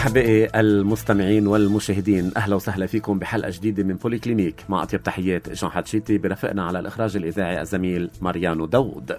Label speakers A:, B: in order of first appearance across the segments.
A: أحبائي المستمعين والمشاهدين، أهلا وسهلا فيكم بحلقة جديدة من بولي كلينيك. مع أطيب تحيات جان حتشيتي، برفقنا على الإخراج الإذاعي الزميل ماريانو داود.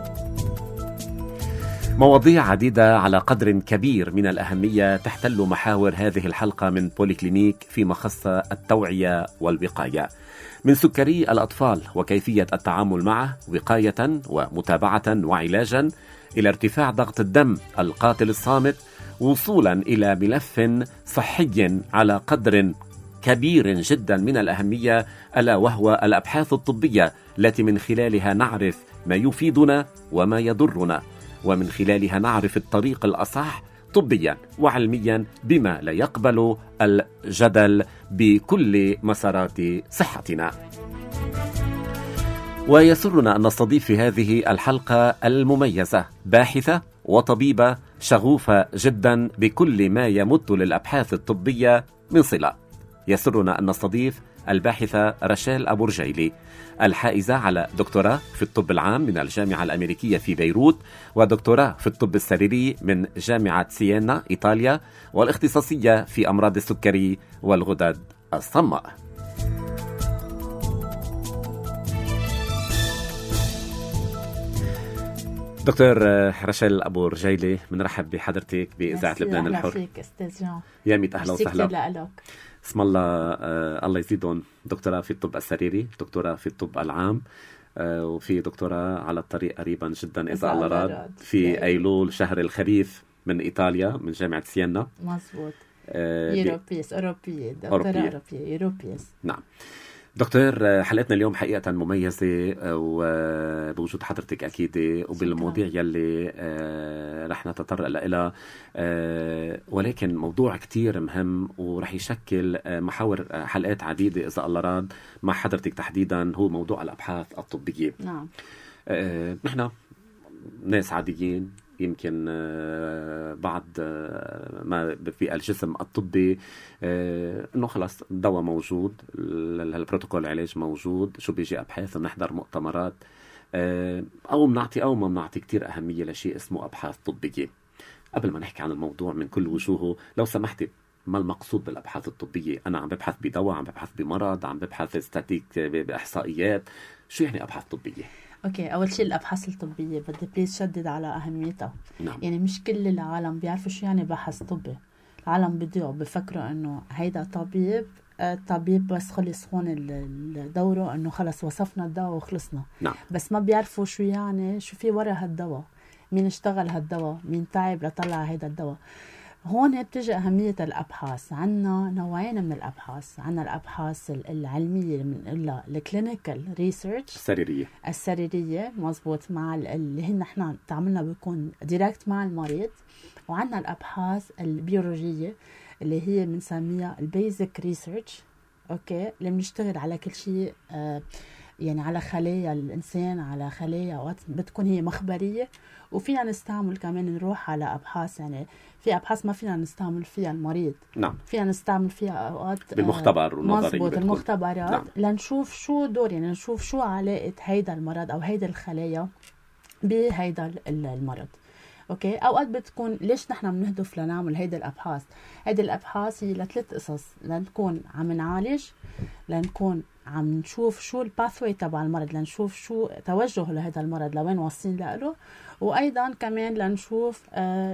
A: مواضيع عديدة على قدر كبير من الأهمية تحتل محاور هذه الحلقة من بولي كلينيك فيما خص التوعية والوقاية من سكري الأطفال وكيفية التعامل معه وقاية ومتابعة وعلاجا، إلى ارتفاع ضغط الدم القاتل الصامت، وصولا إلى ملف صحي على قدر كبير جدا من الأهمية، ألا وهو الأبحاث الطبية التي من خلالها نعرف ما يفيدنا وما يضرنا، ومن خلالها نعرف الطريق الأصح طبيا وعلميا بما لا يقبل الجدل بكل مسارات صحتنا. ويسرنا أن نستضيف في هذه الحلقة المميزة باحثة وطبيبة شغوفة جدا بكل ما يمت للأبحاث الطبية من صلة. يسرنا أن نستضيف الباحثة رشال أبو رجيلي، الحائزة على دكتوراه في الطب العام من الجامعة الأمريكية في بيروت، ودكتوراه في الطب السريري من جامعة سيينا إيطاليا، والاختصاصية في أمراض السكري والغدد الصماء. دكتور رشال أبو رجيلي، بنرحب بحضرتك بإذاعة لبنان الحر.
B: أهلا فيك أستاذ جان.
A: يا ميت أهلا وسهلا. اسم الله. الله يزيدهم. دكتوراه في الطب السريري، دكتوراه في الطب العام، وفي دكتوراه على الطريق قريبا جدا إذا الله راد في أيلول شهر الخريف من إيطاليا من جامعة سيينا.
B: مظبوط. أوروبية دكتوراه أوروبية.
A: نعم دكتور، حلقتنا اليوم حقيقة مميزة وبوجود حضرتك أكيد، وبالمواضيع يلي رح نتطرق لها، ولكن موضوع كتير مهم ورح يشكل محاور حلقات عديدة إذا الله راد مع حضرتك تحديدا، هو موضوع الأبحاث الطبية.
B: نعم.
A: نحن ناس عاديين، يمكن بعض ما في الجسم الطبي انه خلاص الدواء موجود، البروتوكول العلاج موجود، شو بيجي ابحاث، نحضر مؤتمرات، او بنعطي او ما بنعطي كتير اهميه لشيء اسمه ابحاث طبيه. قبل ما نحكي عن الموضوع من كل وجوهه، لو سمحتي، ما المقصود بالابحاث الطبيه؟ انا عم ببحث بدواء، عم ببحث بمرض، عم ببحث ستاتيك باحصائيات، شو يعني ابحاث طبيه؟
B: اوكي، اول شيء الابحاث الطبيه بدي بليز شدد على اهميتها.
A: نعم.
B: يعني مش كل العالم بيعرفوا شو يعني بحث طبي. العالم بيضيعوا بفكروا انه هيدا طبيب بس خلص هون دوره، انه خلص وصفنا الدواء وخلصنا.
A: نعم.
B: بس ما بيعرفوا شو يعني، شو في ورا هالدواء، مين اشتغل هالدواء، مين تعب لطلع هيدا الدواء. هون بتجي أهمية الأبحاث. عنا نوعين من الأبحاث. عنا الأبحاث العلمية من الكلينيكال ريسيرش السريرية، مزبوط، مع اللي هن نحن تعاملنا بيكون ديركت مع المريض. وعنا الأبحاث البيولوجية اللي هي بنسميها البيزك ريسيرش، أوكي، اللي بنشتغل على كل شيء، يعني على خلايا الإنسان، على خلايا بتكون هي مخبرية. وفينا نستعمل كمان نروح على أبحاث، يعني في أبحاث ما فينا نستعمل فيها المريض.
A: نعم.
B: فينا نستعمل فيها أوقات
A: بالمختبر ونظري.
B: مظبوط، المختبرات. نعم. لنشوف شو دور، يعني نشوف شو علاقة هيدا المرض أو هيدا الخلايا بهيدا المرض. اوكي، اوقات بتكون ليش نحن بنهدف لنعمل هيدا الابحاث. هيدا الابحاث هي لثلاث قصص: لنكون عم نعالج، لنكون عم نشوف شو الباثوي تبع المرض، لنشوف شو توجهه لهذا المرض، لوين واصلين له، وايضا كمان لنشوف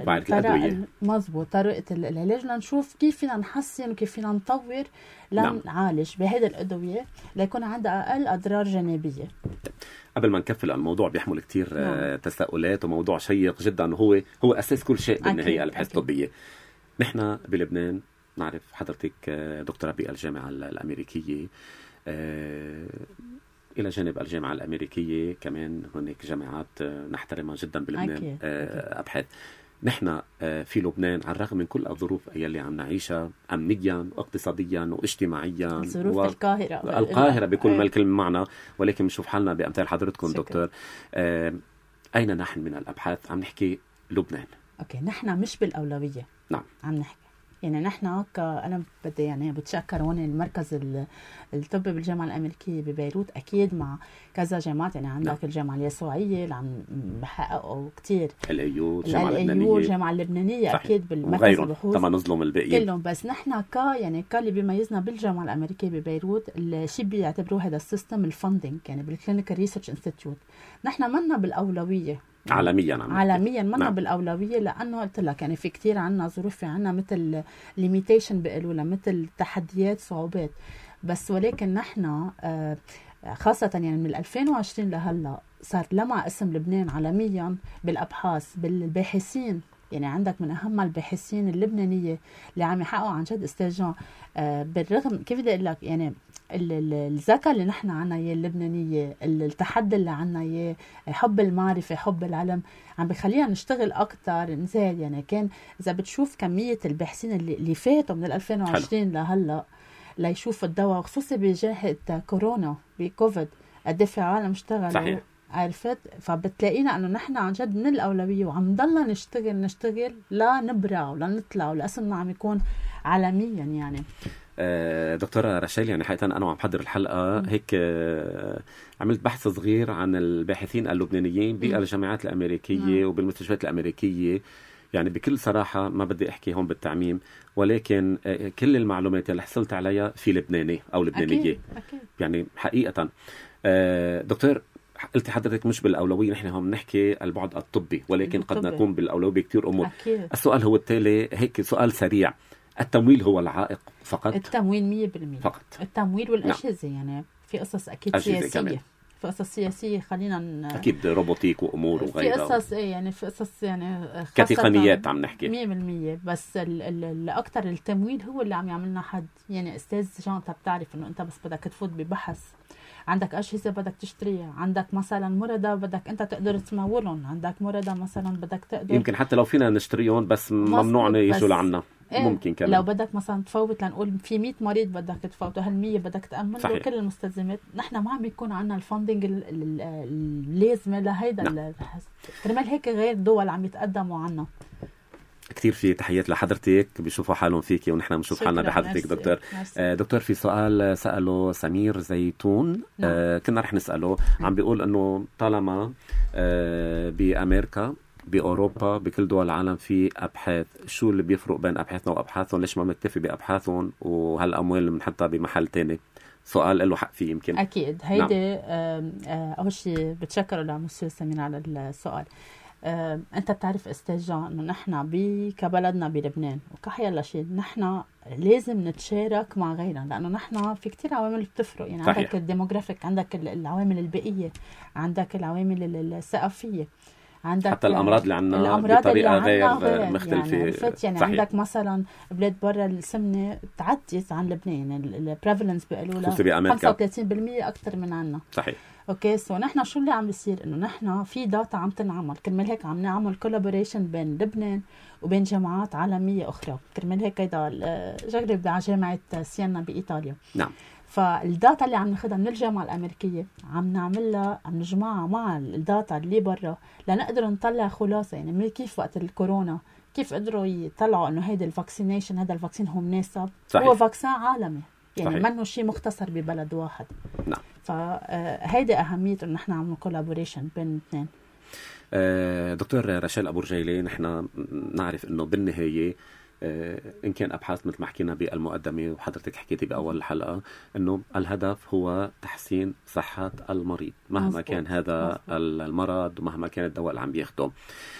B: مزبوط طريقه العلاج، لنشوف كيف فينا نحسن وكيف فينا نطور لنعالج بهيدا الادويه ليكون عندها اقل اضرار جانبيه.
A: قبل ما نكفل الموضوع بيحمل كتير تساؤلات، وموضوع شيق جدا، هو أساس كل شيء بالنهاية الأبحاث الطبية. نحن بلبنان نعرف حضرتك دكتورة بالجامعة الأمريكية، إلى جانب الجامعة الأمريكية كمان هناك جامعات نحترمها جدا بلبنان. أبحاث. نحن في لبنان على الرغم من كل الظروف يلي عم نعيشها أمنيا واقتصاديا واجتماعيا،
B: ظروف
A: القاهرة بكل ما الكلمة معنا، ولكن بنشوف حالنا بأمثال حضرتكم دكتور. أين نحن من الأبحاث؟ عم نحكي لبنان.
B: أوكي، نحن مش بالأولوية.
A: نعم.
B: عم نحكي يعني نحن أنا بدي يعني بتشكر هون المركز الطبي بالجامعة الأمريكية ببيروت، أكيد مع كذا جامعات، يعني عندك الجامعة اليسوعية اللي عم بحققوا كتير،
A: الأيو
B: الجامعة اللبنانية أكيد بالمركز البحوث
A: طبعا نظلم الباقيين
B: كلهم. بس نحن يعني اللي بيميزنا بالجامعة الأمريكية ببيروت الشيء بيعتبروه هذا السيستم الفندنج، يعني بالكلينيكال ريسيرش انستيتيوت نحن منا بالأولوية
A: عالميا
B: منا بالأولوية، لأنه قلت لك يعني في كتير عنا ظروف، في عنا مثل ليميتيشن بيقولوا لها، مثل تحديات صعوبات، بس ولكن نحن خاصة يعني من 2020 لهلا صار لمع اسم لبنان عالميا بالأبحاث بالباحثين. يعني عندك من أهم الباحثين اللبنانية اللي عم يحققوا عن جد استاجون، بالرغم كيف بدي أقول لك يعني الذكاء اللي نحن عنا اياه اللبنانية، التحدي اللي عنا اياه، حب المعرفة، حب العلم، عم بخلينا نشتغل أكتر نزال. يعني كان إذا بتشوف كمية الباحثين اللي فاتوا من 2020 لهلا ليشوفوا الدواء، خصوصي بجائحة كورونا بكوفيد قد في عالم اشتغلوا.
A: صحيح.
B: عرفت؟ فبتلاقينا انه نحن عن جد من الاولويه وعم ضلنا نشتغل لا نبرع ولا نطلع ولا اسمنا عم يكون عالميا. يعني
A: دكتورة رشيل، يعني حقيقة أنا وعم بحضر الحلقة هيك عملت بحث صغير عن الباحثين اللبنانيين بالجامعات الأمريكية وبالمستشفيات الأمريكية. يعني بكل صراحة ما بدي أحكي هون بالتعميم، ولكن كل المعلومات اللي حصلت عليها في لبناني أو لبنانية.
B: أكيد.
A: يعني حقيقة دكتور قلت حضرتك مش بالأولوية، نحن هم نحكي البعد الطبي، ولكن قد نكون بالأولوية بكتير أمور.
B: أكيد.
A: السؤال هو التالي، هيك سؤال سريع، التمويل هو العائق فقط؟
B: التمويل 100%
A: فقط
B: التمويل والأجهزة. يعني في قصص أكيد سياسية كمان. في قصص سياسية خلينا
A: أكيد روبوتيك وأمور وغيرها،
B: في قصص يعني في قصص يعني
A: كتقنيات عم نحكي
B: 100%. بس الأكتر التمويل هو اللي عم يعملنا حد. يعني أستاذ جان أنت بتعرف إنه أنت بس بدك تفوت ببحث، عندك أجهزة بدك تشتريها، عندك مثلا مرضى بدك أنت تقدر تمولهم، عندك مرضى مثلا بدك تقدر،
A: يمكن حتى لو فينا نشتريهم بس ممنوع يجوا لعنا. ممكن كمان
B: لو بدك مثلا تفوت، لنقول في 100 مريض بدك تفوته، هال100 بدك تأمن له كل المستلزمات. نحن ما عم يكون عنا الفاندنج اللازمة لهيدا كرمال هيك غير دول عم يتقدموا عنا.
A: كتير في تحيات لحضرتك، بيشوفوا حالهم فيكي ونحن بنشوف حالنا بحضرتك. دكتور دكتور في سؤال سأله سمير زيتون، كنا رح نسأله. عم بيقول انه طالما بأمريكا بأوروبا بكل دول العالم في أبحاث، شو اللي بيفرق بين أبحاثنا وأبحاثهم؟ ليش ما بنكتفي بأبحاثهم وهالأموال اللي بنحطها بمحل تاني؟ سؤال له حق فيه يمكن.
B: أكيد هيدي أول شيء بتشكر لمسيو سمير على السؤال. أنت بتعرف أستاذ جان إنه نحن كبلدنا بلبنان وكحيلا شيء نحن لازم نتشارك مع غيرنا، لأنه نحن في كتير عوامل بتفرق. يعني صحيح. عندك الديموغرافيك، عندك العوامل البيئية، عندك العوامل الثقافية، عندك
A: حتى الأمراض اللي عنا بطريقة غير مختلفة.
B: يعني عندك مثلا بلاد برا السمنة تعدت عن لبنان، البريفالنس بيقولوا لها 35% أكتر من عنا.
A: صحيح.
B: اوكي سو نحن شو اللي عم بيصير؟ انه نحن في داتا عم تنعمل، كرمال هيك عم نعمل كولابوريشن بين لبنان وبين جامعات عالمية أخرى. كرمال هيك هيدا جرب على جامعة سيانا بإيطاليا.
A: نعم.
B: فالداتا اللي عم ناخدها من الجامعة الأمريكية عم نعملها، عم نجمعها مع الداتا اللي برا لنقدر نطلع خلاصة. يعني من كيف وقت الكورونا كيف قدروا يطلعوا انه هيدا الفاكسينيشن، هذا الفاكسين هو مناسب. صحيح. هو فاكسين عالمي، يعني منه شيء مختصر ببلد واحد.
A: نعم.
B: فهيدا أهمية إنه نحن عملنا كولابوريشن بين الاثنين.
A: دكتور رشيل أبو رجيلي، نحن نعرف إنه بالنهاية إن كان أبحاث مثل ما حكينا بالمقدمة وحضرتك حكيتي بأول الحلقة إنه الهدف هو تحسين صحة المريض مهما مزبوط. كان هذا مزبوط. المرض ومهما كان الدواء اللي عم بياخده.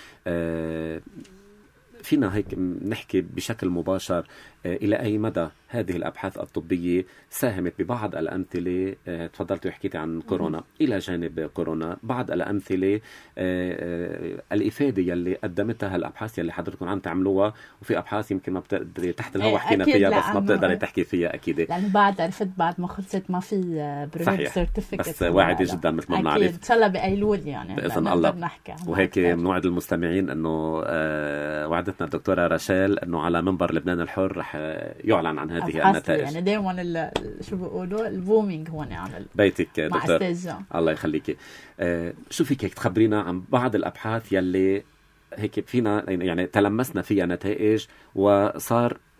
A: فينا هيك نحكي بشكل مباشر إلى أي مدى هذه الأبحاث الطبية ساهمت ببعض الأمثلة؟ تفضلت وحكيتي عن كورونا، إلى جانب كورونا بعض الأمثلة الإفادة يلي قدمتها الأبحاث يلي حضرتكم عم تعملوها، وفي أبحاث يمكن ما بتقدري تحت الهواء حكينا فيها بس ما بتقدري تحكي فيها أكيد،
B: لأنه بعد عرفت بعد ما خلصت ما في بريد سيرتيفيكت،
A: بس واعدة جدا مثل ما بنعرف.
B: إن شاء الله بأيلول يعني
A: بإذن الله. وهيك بنوعد المستمعين إنه وعدتنا الدكتورة رشيل إنه على منبر لبنان الحر رح يعلن عن هذه النتائج.
B: يعني دائما شو بيقولوا البومينج هون على
A: بيتك دكتور. الله يخليكي. شو فيك هيك تخبرينا عن بعض الأبحاث يلي هيك فينا يعني تلمسنا فيها نتائج وصار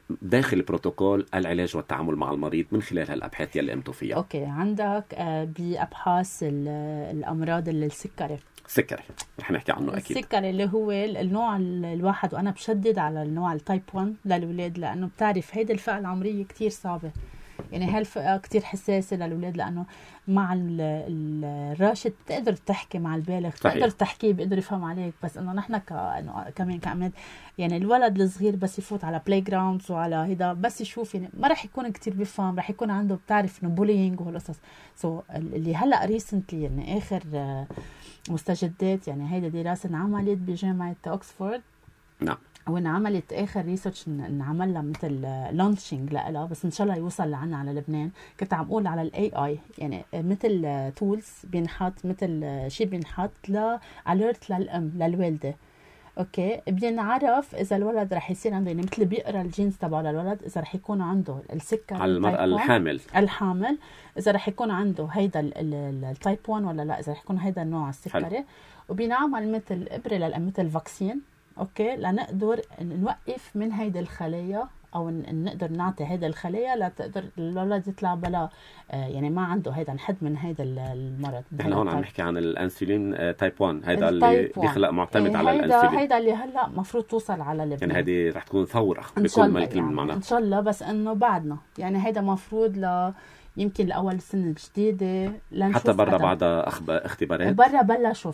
A: داخل بروتوكول العلاج والتعامل مع المريض من خلال هالأبحاث يلي قمتوا فيها؟
B: أوكي، عندك بأبحاث الأمراض السكري.
A: سكري رح نحكي عنه أكيد.
B: السكري اللي هو النوع الواحد، وأنا بشدد على النوع التايب 1 للولاد، لأنه بتعرف هيدا الفئة العمرية كتير صعبة. يعني هالفئة كتير حساسة للولاد، لأنه مع الراشد تقدر تحكي مع البالغ، تقدر تحكي بيقدر يفهم عليك. بس إنه نحن كمان كأمد، يعني الولد الصغير بس يفوت على بلاي جراوندز وعلى هيدا بس يشوف، يعني ما رح يكون كتير بيفهم، رح يكون عنده بتعرف إنه بولينج وهالقصص. اللي هلأ ريسنتلي يعني آخر مستجدات، يعني هيدا دراسة انعملت بجامعة أكسفورد.
A: نعم.
B: وانعملت اخر ريسيرش انعمل لها مثل لانشينج لها، بس ان شاء الله يوصل لعنا على لبنان. كنت عم اقول على الاي اي، يعني مثل تولز بينحط، مثل شيء بينحط لاليرت للام للوالده. اوكي، بدنا نعرف اذا الولد رح يصير عنده، يعني مثل بيقرا الجينز تبعه للولد، اذا رح يكون عنده السكر
A: على المرأة الحامل،
B: اذا رح يكون عنده هيدا التايب 1 ولا لا، اذا رح يكون هيدا النوع السكري. وبينعمل مثل ابره مثل فاكسين، اوكي، لنقدر نوقف من هيدا الخلايا، او نقدر نعطي هيدا الخلايا لتقدر الولد يطلع بلا يعني ما عنده هيدا نحد من هيدا المرض.
A: نحن هون عم نحكي عن الانسولين تايب 1، هيدا اللي بيخلق معتمد على الانسولين.
B: هيدا اللي هلا مفروض توصل على لبنان،
A: يعني هيدي رح تكون ثورة بكل ما الكلمة معناها
B: ان شاء الله. بس انه بعدنا يعني هيدا مفروض يمكن لأول السنة الجديدة
A: حتى برا بعد اختبارات.
B: برا بلشوا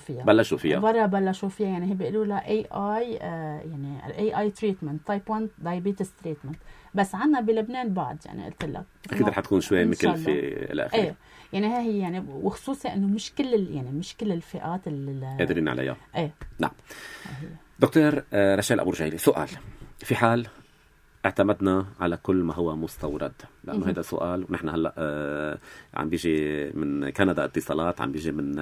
B: فيها يعني هي بيقولوا لها AI، يعني AI treatment type 1 diabetes treatment. بس عنا بلبنان بعد، يعني قلت لك
A: أكيد رح تكون شوي مثل في الأخير.
B: ايه يعني هي يعني، وخصوصا إنه مش كل الفئات اللي
A: قادرين عليها.
B: ايه نعم.
A: دكتور رشال أبو رجيلي، سؤال: في حال اعتمدنا على كل ما هو مستورد، لأنه هذا سؤال، ونحن هلأ عم بيجي من كندا اتصالات، عم بيجي من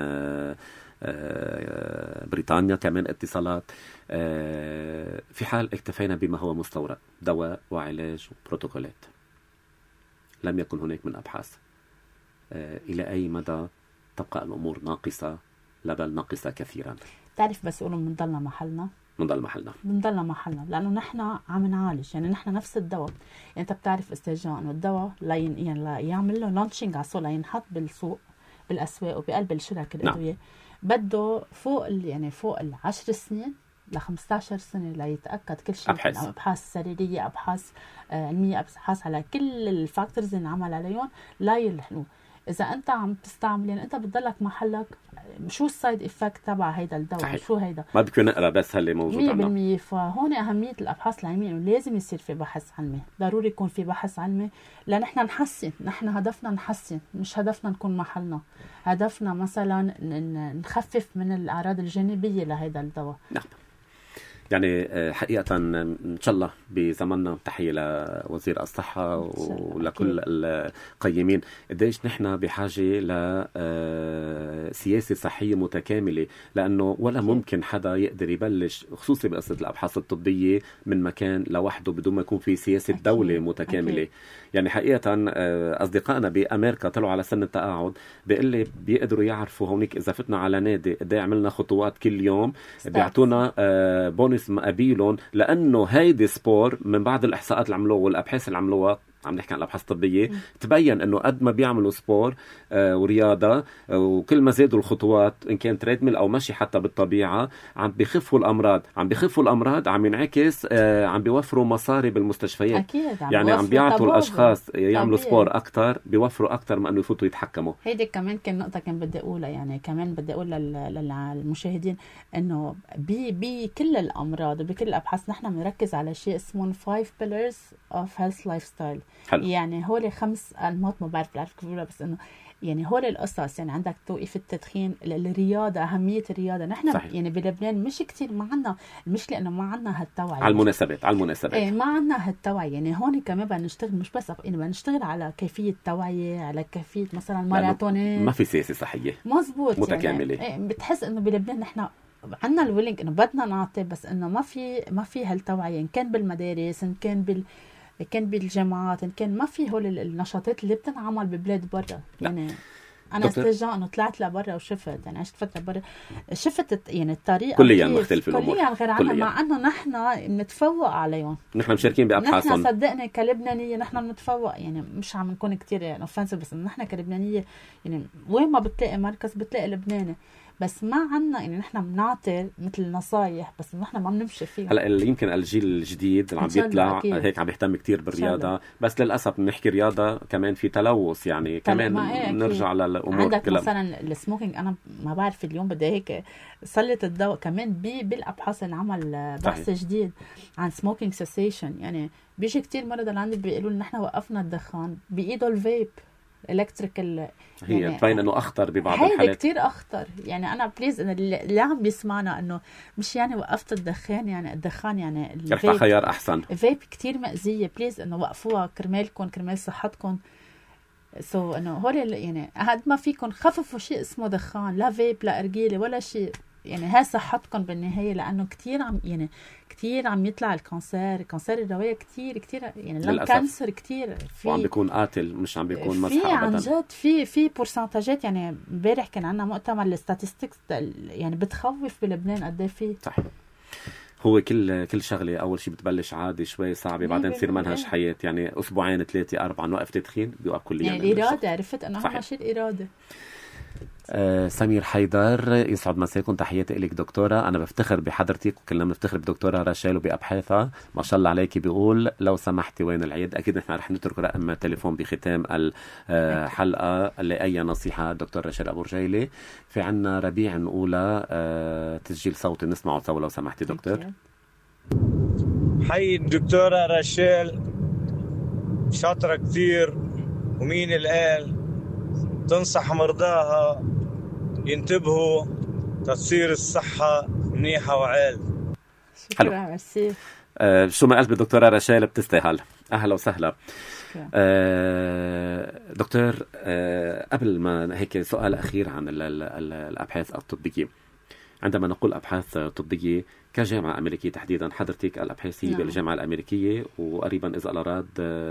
A: بريطانيا كمان اتصالات. في حال اكتفينا بما هو مستورد، دواء وعلاج وبروتوكولات، لم يكن هناك من أبحاث، إلى أي مدى تبقى الأمور ناقصة، لا بل ناقصة كثيرا؟
B: تعرف، بس يقولوا بنضلنا محلنا، بنضلنا محلنا، لأنه نحن عم نعالج. يعني نحن نفس الدواء، يعني أنت بتعرف استرجاع إنه الدواء لا يعمل له لانشينج على السوق، لا ينحط بالسوق بالأسواق وبقلب الشركة الأدوية. بده فوق يعني فوق 10 سنين ل 15 سنة ليتأكد كل شيء. أبحاث سريرية، أبحاث علمية، أبحاث على كل الفاكتورز اللي نعمل عليهم لا يلحقوا. إذا أنت عم تستعمل، يعني أنت بتضلك محلك، شو السايد إفكت تبع هيدا الدواء، شو هيدا،
A: ما بدك نقرأ بس هاللي موجود عندنا
B: 100%. فهون أهمية الأبحاث العلمية، إنه لازم يصير في بحث علمي، ضروري يكون في بحث علمي، لنحن نحسن. نحن هدفنا نحسن، مش هدفنا نكون محلنا. هدفنا مثلا نخفف من الأعراض الجانبية لهيدا الدواء.
A: نعم. يعني حقيقة إن شاء الله بزمننا، تحية لوزير الصحة ولكل القيمين، قديش نحن بحاجة لسياسة صحية متكاملة، لأنه ولا ممكن حدا يقدر يبلش، خصوصي بقصة الأبحاث الطبية، من مكان لوحده بدون ما يكون في سياسة دولة متكاملة. يعني حقيقة أصدقائنا بأمريكا طلعوا على سن التقاعد، بيقلي بيقدروا يعرفوا هونيك إذا فتنا على نادي قد عملنا خطوات كل يوم، بيعطونا بونس مقابلهم، لأنه هيدي سبور من بعض الإحصاءات اللي عملوها والأبحاث اللي عملوها، عم نحكي عن الأبحاث الطبية، تبين أنه قد ما بيعملوا سبور ورياضة، وكل ما زادوا الخطوات إن كان تريدميل أو مشي حتى بالطبيعة، عم بيخفوا الأمراض، عم ينعكس، عم بيوفروا مصاري بالمستشفيات.
B: أكيد.
A: يعني عم بيعطوا الأشخاص يعملوا سبور أكتر، بيوفروا أكتر ما أنه يفوتوا يتحكموا.
B: هيدي كمان كان نقطة كان بدي أقولها، يعني كمان بدي أقول للمشاهدين أنه بكل الأمراض وبكل الأبحاث نحن بنركز على شيء اسمه 5 pillars of health lifestyle.
A: حلو.
B: يعني هول 5 أنماط، ما بعرف كيف بقولها، بس إنه يعني هول القصص. يعني عندك توقيف التدخين، الرياضة، أهمية الرياضة. نحن صحيح. يعني بلبنان مش كتير ما عنا، المشكلة إنه ما عنا هالتوعية
A: على المناسبات
B: إيه، ما عنا هالتوعية. يعني هون كمان بنشتغل، مش بس يعني بنشتغل على كيفية توعية، على كيفية مثلا ماراثونات،
A: ما في سياسة صحية
B: مزبوط
A: متكاملة.
B: يعني إيه، بتحس إنه بلبنان نحن عنا الويلينج إنه بدنا نعطي، بس إنه ما في هالتوعية، إن كان بالمدارس، إن كان بالجامعات، إن كان ما في هول النشاطات اللي بتنعمل ببلاد برا. يعني انا استرجع انه طلعت لبرا وشفت، يعني عشت فتره برا، شفت يعني الطريقه
A: كليا مختلف الامور،
B: كليا غير عنا، مع انه نحن بنتفوق عليهم،
A: نحن مشاركين بابحاثهم.
B: نحن صدقني كلبنانيه نحن بنتفوق، يعني مش عم نكون كتير يعني اوفنسيف، بس نحن كلبنانيه يعني وين ما بتلاقي مركز بتلاقي لبناني، بس ما عنا يعني نحن بنعطي مثل نصايح بس نحن ما بنمشي فيها.
A: هلا يمكن الجيل الجديد اللي عم بيطلع هيك عم بيهتم كتير بالرياضه، بس للاسف بنحكي رياضه كمان في تلوث، يعني كمان نرجع للامور
B: عندك كلها. مثلا السموكينج، انا ما بعرف اليوم بدي هيك سلط الضوء كمان بالابحاث اللي عمل بحث جديد عن سموكينج سيسيشن، يعني بيجي كتير مرضى اللي عندي بيقولوا لنا نحن وقفنا الدخان بايده الفيب الكتريكال،
A: هي يعني تبين انه اخطر ببعض
B: الحالات،
A: هيدا
B: كتير اخطر. يعني انا بليز ان اللي عم بيسمعنا انه مش يعني وقفت الدخان، يعني الدخان يعني
A: رح خيار احسن،
B: الفيب كتير مأذيه، بليز انه وقفوها كرمالكم كرمال صحتكم. انه هول يعني قد ما فيكم خففوا شيء اسمه دخان، لا فيب لا ارجيله ولا شيء، يعني هاي صحتكم بالنهايه، لانه كتير عم يطلع كانسير الروايه كتير يعني للأسف. كانسر كتير
A: وعم بيكون قاتل، مش عم بيكون مزحة
B: ابدا، عن جد في بورسنتاجات. يعني امبارح كان عندنا مؤتمر الستاتستكس، يعني بتخوف بلبنان قد ايه في.
A: صح، هو كل شغله اول شيء بتبلش عادي شوي صعبه، بعدين تصير منهج حياه، يعني اسبوعين 3 4 نوقف تدخين بيوقف كليا.
B: يعني الاراده، عرفت انه اهم شيء الاراده.
A: سمير حيدر، يسعد مساكم، تحياتي لك دكتورة. أنا بفتخر بحضرتك وكلنا بنفتخر بدكتورة راشيل وبأبحاثها، ما شاء الله عليكي. بيقول لو سمحتي وين العيد؟ أكيد نحن رح نترك رقم تليفون بختام الحلقة لأي نصيحة دكتور راشيل أبو رجيلي. في عنا ربيع نقولة تسجيل صوتي نسمعه سوا لو سمحتي دكتور.
C: حي الدكتورة راشيل، شاطرة كثير، ومين القال تنصح مرضاها ينتبهوا تصير الصحة منيحة وعال.
B: شكرا ميرسي.
A: شو ما قلت بالدكتورة راشيل بتستاهل. أهلا وسهلا. دكتور، قبل ما هيك سؤال أخير عن الأبحاث الطبية. عندما نقول أبحاث طبية كجامعة أمريكية تحديدا، حضرتك الأبحاثية بالجامعة الأمريكية، وقريبا إذا الأراد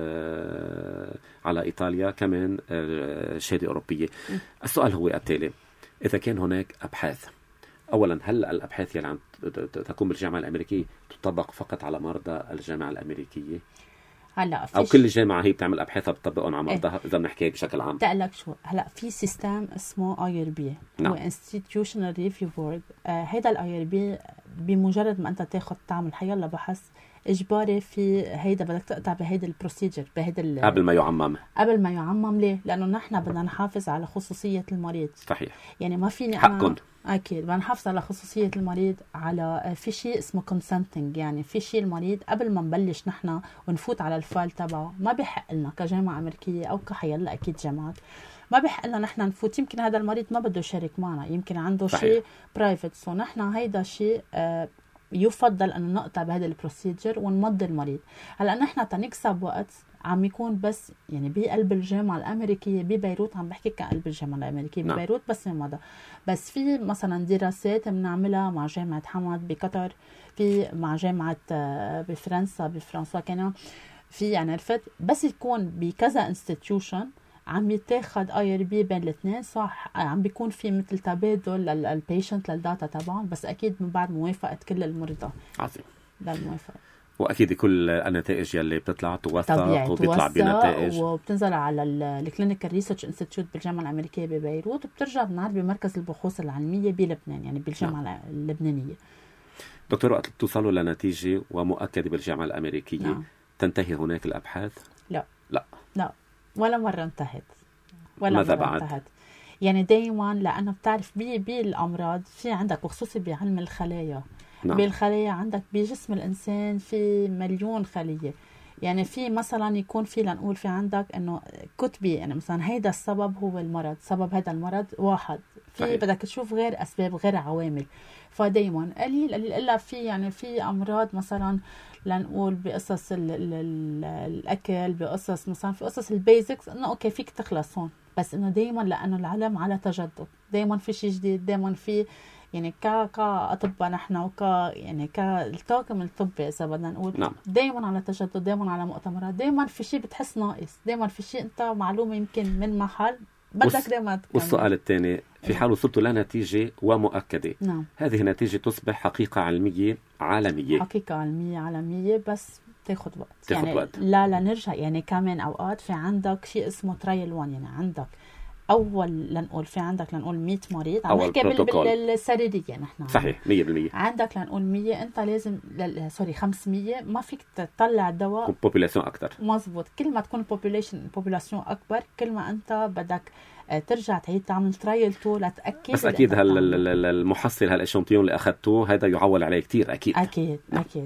A: على إيطاليا كمان شهادة أوروبية. السؤال هو التالي: إذا كان هناك أبحاث، أولا هل الأبحاث اللي عم تقوم بالجامعة الأمريكية تطبق فقط على مرضى الجامعة الأمريكية؟
B: هلا
A: أو كل جامعة هي بتعمل أبحاثها بتطبقهم على مرضى إذا بنحكي بشكل عام؟
B: تقلك شو هلا في سيستم اسمه IRB، هو Institutional Review Board. هيدا الIRB بمجرد ما أنت تعمل حيلا بحث إجباري في هيدا بدك تقطع بهيدا البروسيجر، بهيدا
A: قبل ما يعمم. ليه؟ لأنه نحن بدنا نحافظ على خصوصية المريض. صحيح،
B: يعني ما فيني
A: حقكم.
B: أكيد بدنا نحافظ على خصوصية المريض، على في شيء اسمه consenting، يعني في شيء المريض قبل ما نبلش نحن ونفوت على الفايل تبعه ما بيحق لنا كجامعة أمريكية أو كحيلا أكيد جامعات، ما بيحق لنا نحن نفوت. يمكن هذا المريض ما بده يشارك معنا، يمكن عنده شيء برايفت، سو نحن هيدا شيء يفضل أن نقطع بهذا البروسيجر ونمضي المريض. هلا نحن تنكسب وقت عم يكون بس يعني بقلب الجامعة الأمريكية ببيروت، عم بحكي كقلب الجامعة الأمريكية ببيروت بس مضى. بس في مثلا دراسات بنعملها مع جامعة حمد بقطر، في مع جامعة بفرنسا كان في، يعني عرفت، بس يكون بكذا انستيتيوشن عم يتاخد IRB بين الاثنين، صح، عم بيكون في مثل تبادل للبيشنت للداتا طبعا، بس اكيد من بعد موافقه كل المرضى.
A: عظيم.
B: للموافقه،
A: واكيد كل النتائج يلي بتطلع توثق وبيطلع بنتائج
B: وبتنزل على الكلينيكال ريسيرش انستيتيوت بالجامعه الامريكيه ببيروت، وبترجع بنعرض بمركز البحوث العلميه بلبنان، يعني بالجامعه اللبنانيه.
A: دكتور، وقت بتوصلوا لنتيجه ومؤكده بالجامعه الامريكيه تنتهي هناك الابحاث؟
B: لا ولا مرة انتهت،
A: ماذا بعد؟
B: انتهت. يعني دايما لأنه بتعرف بالأمراض في عندك، وخصوصي بعلم الخلايا، بالخلايا عندك بجسم الإنسان في مليون خلية. يعني في مثلا يكون في لنقول في عندك إنه كتبي، يعني مثلا هيدا السبب هو المرض، سبب هذا المرض واحد، في بدك تشوف غير أسباب غير عوامل. فدايما قليل إلا في يعني في أمراض مثلا لنقول بقصص الأكل، بقصص مثلا في قصص البيزكس إنه أوكي فيك تخلص هون، بس إنه دايما لأنه العلم على تجدد، دايما في شيء جديد، دايما في يعني كأطباء نحن يعني كالطاقم الطبي إذا بدنا نقول دايما على تجدد، دايما على مؤتمرات، دايما في شيء بتحس ناقص، دايما في شيء أنت معلومة يمكن من محل بدك دائما تكمل.
A: والسؤال الثاني، في حال وصلت لنتيجة ومؤكدة،
B: نعم،
A: هذه النتيجة تصبح حقيقة علمية عالمية.
B: حقيقة علمية عالمية، بس تاخد وقت.
A: تاخد
B: يعني
A: وقت.
B: لا نرجع، يعني كمان أوقات في عندك شيء اسمه ترايل 1، يعني عندك أول لنقول في عندك لنقول 100 مريض، عم نحكي بالسريرية نحن.
A: صحيح 100%.
B: عندك لنقول 100، أنت لازم 500 ما فيك تطلع دواء
A: بوبولاسيون أكتر.
B: مزبوط. كل ما تكون بوبولاسيون أكبر كل ما أنت بدك ترجع تعيد تعمل ترايل تو لتأكد.
A: بس أكيد المحصل هالإشانتيون اللي أخذتوه هذا يعول عليه كتير. أكيد
B: أكيد.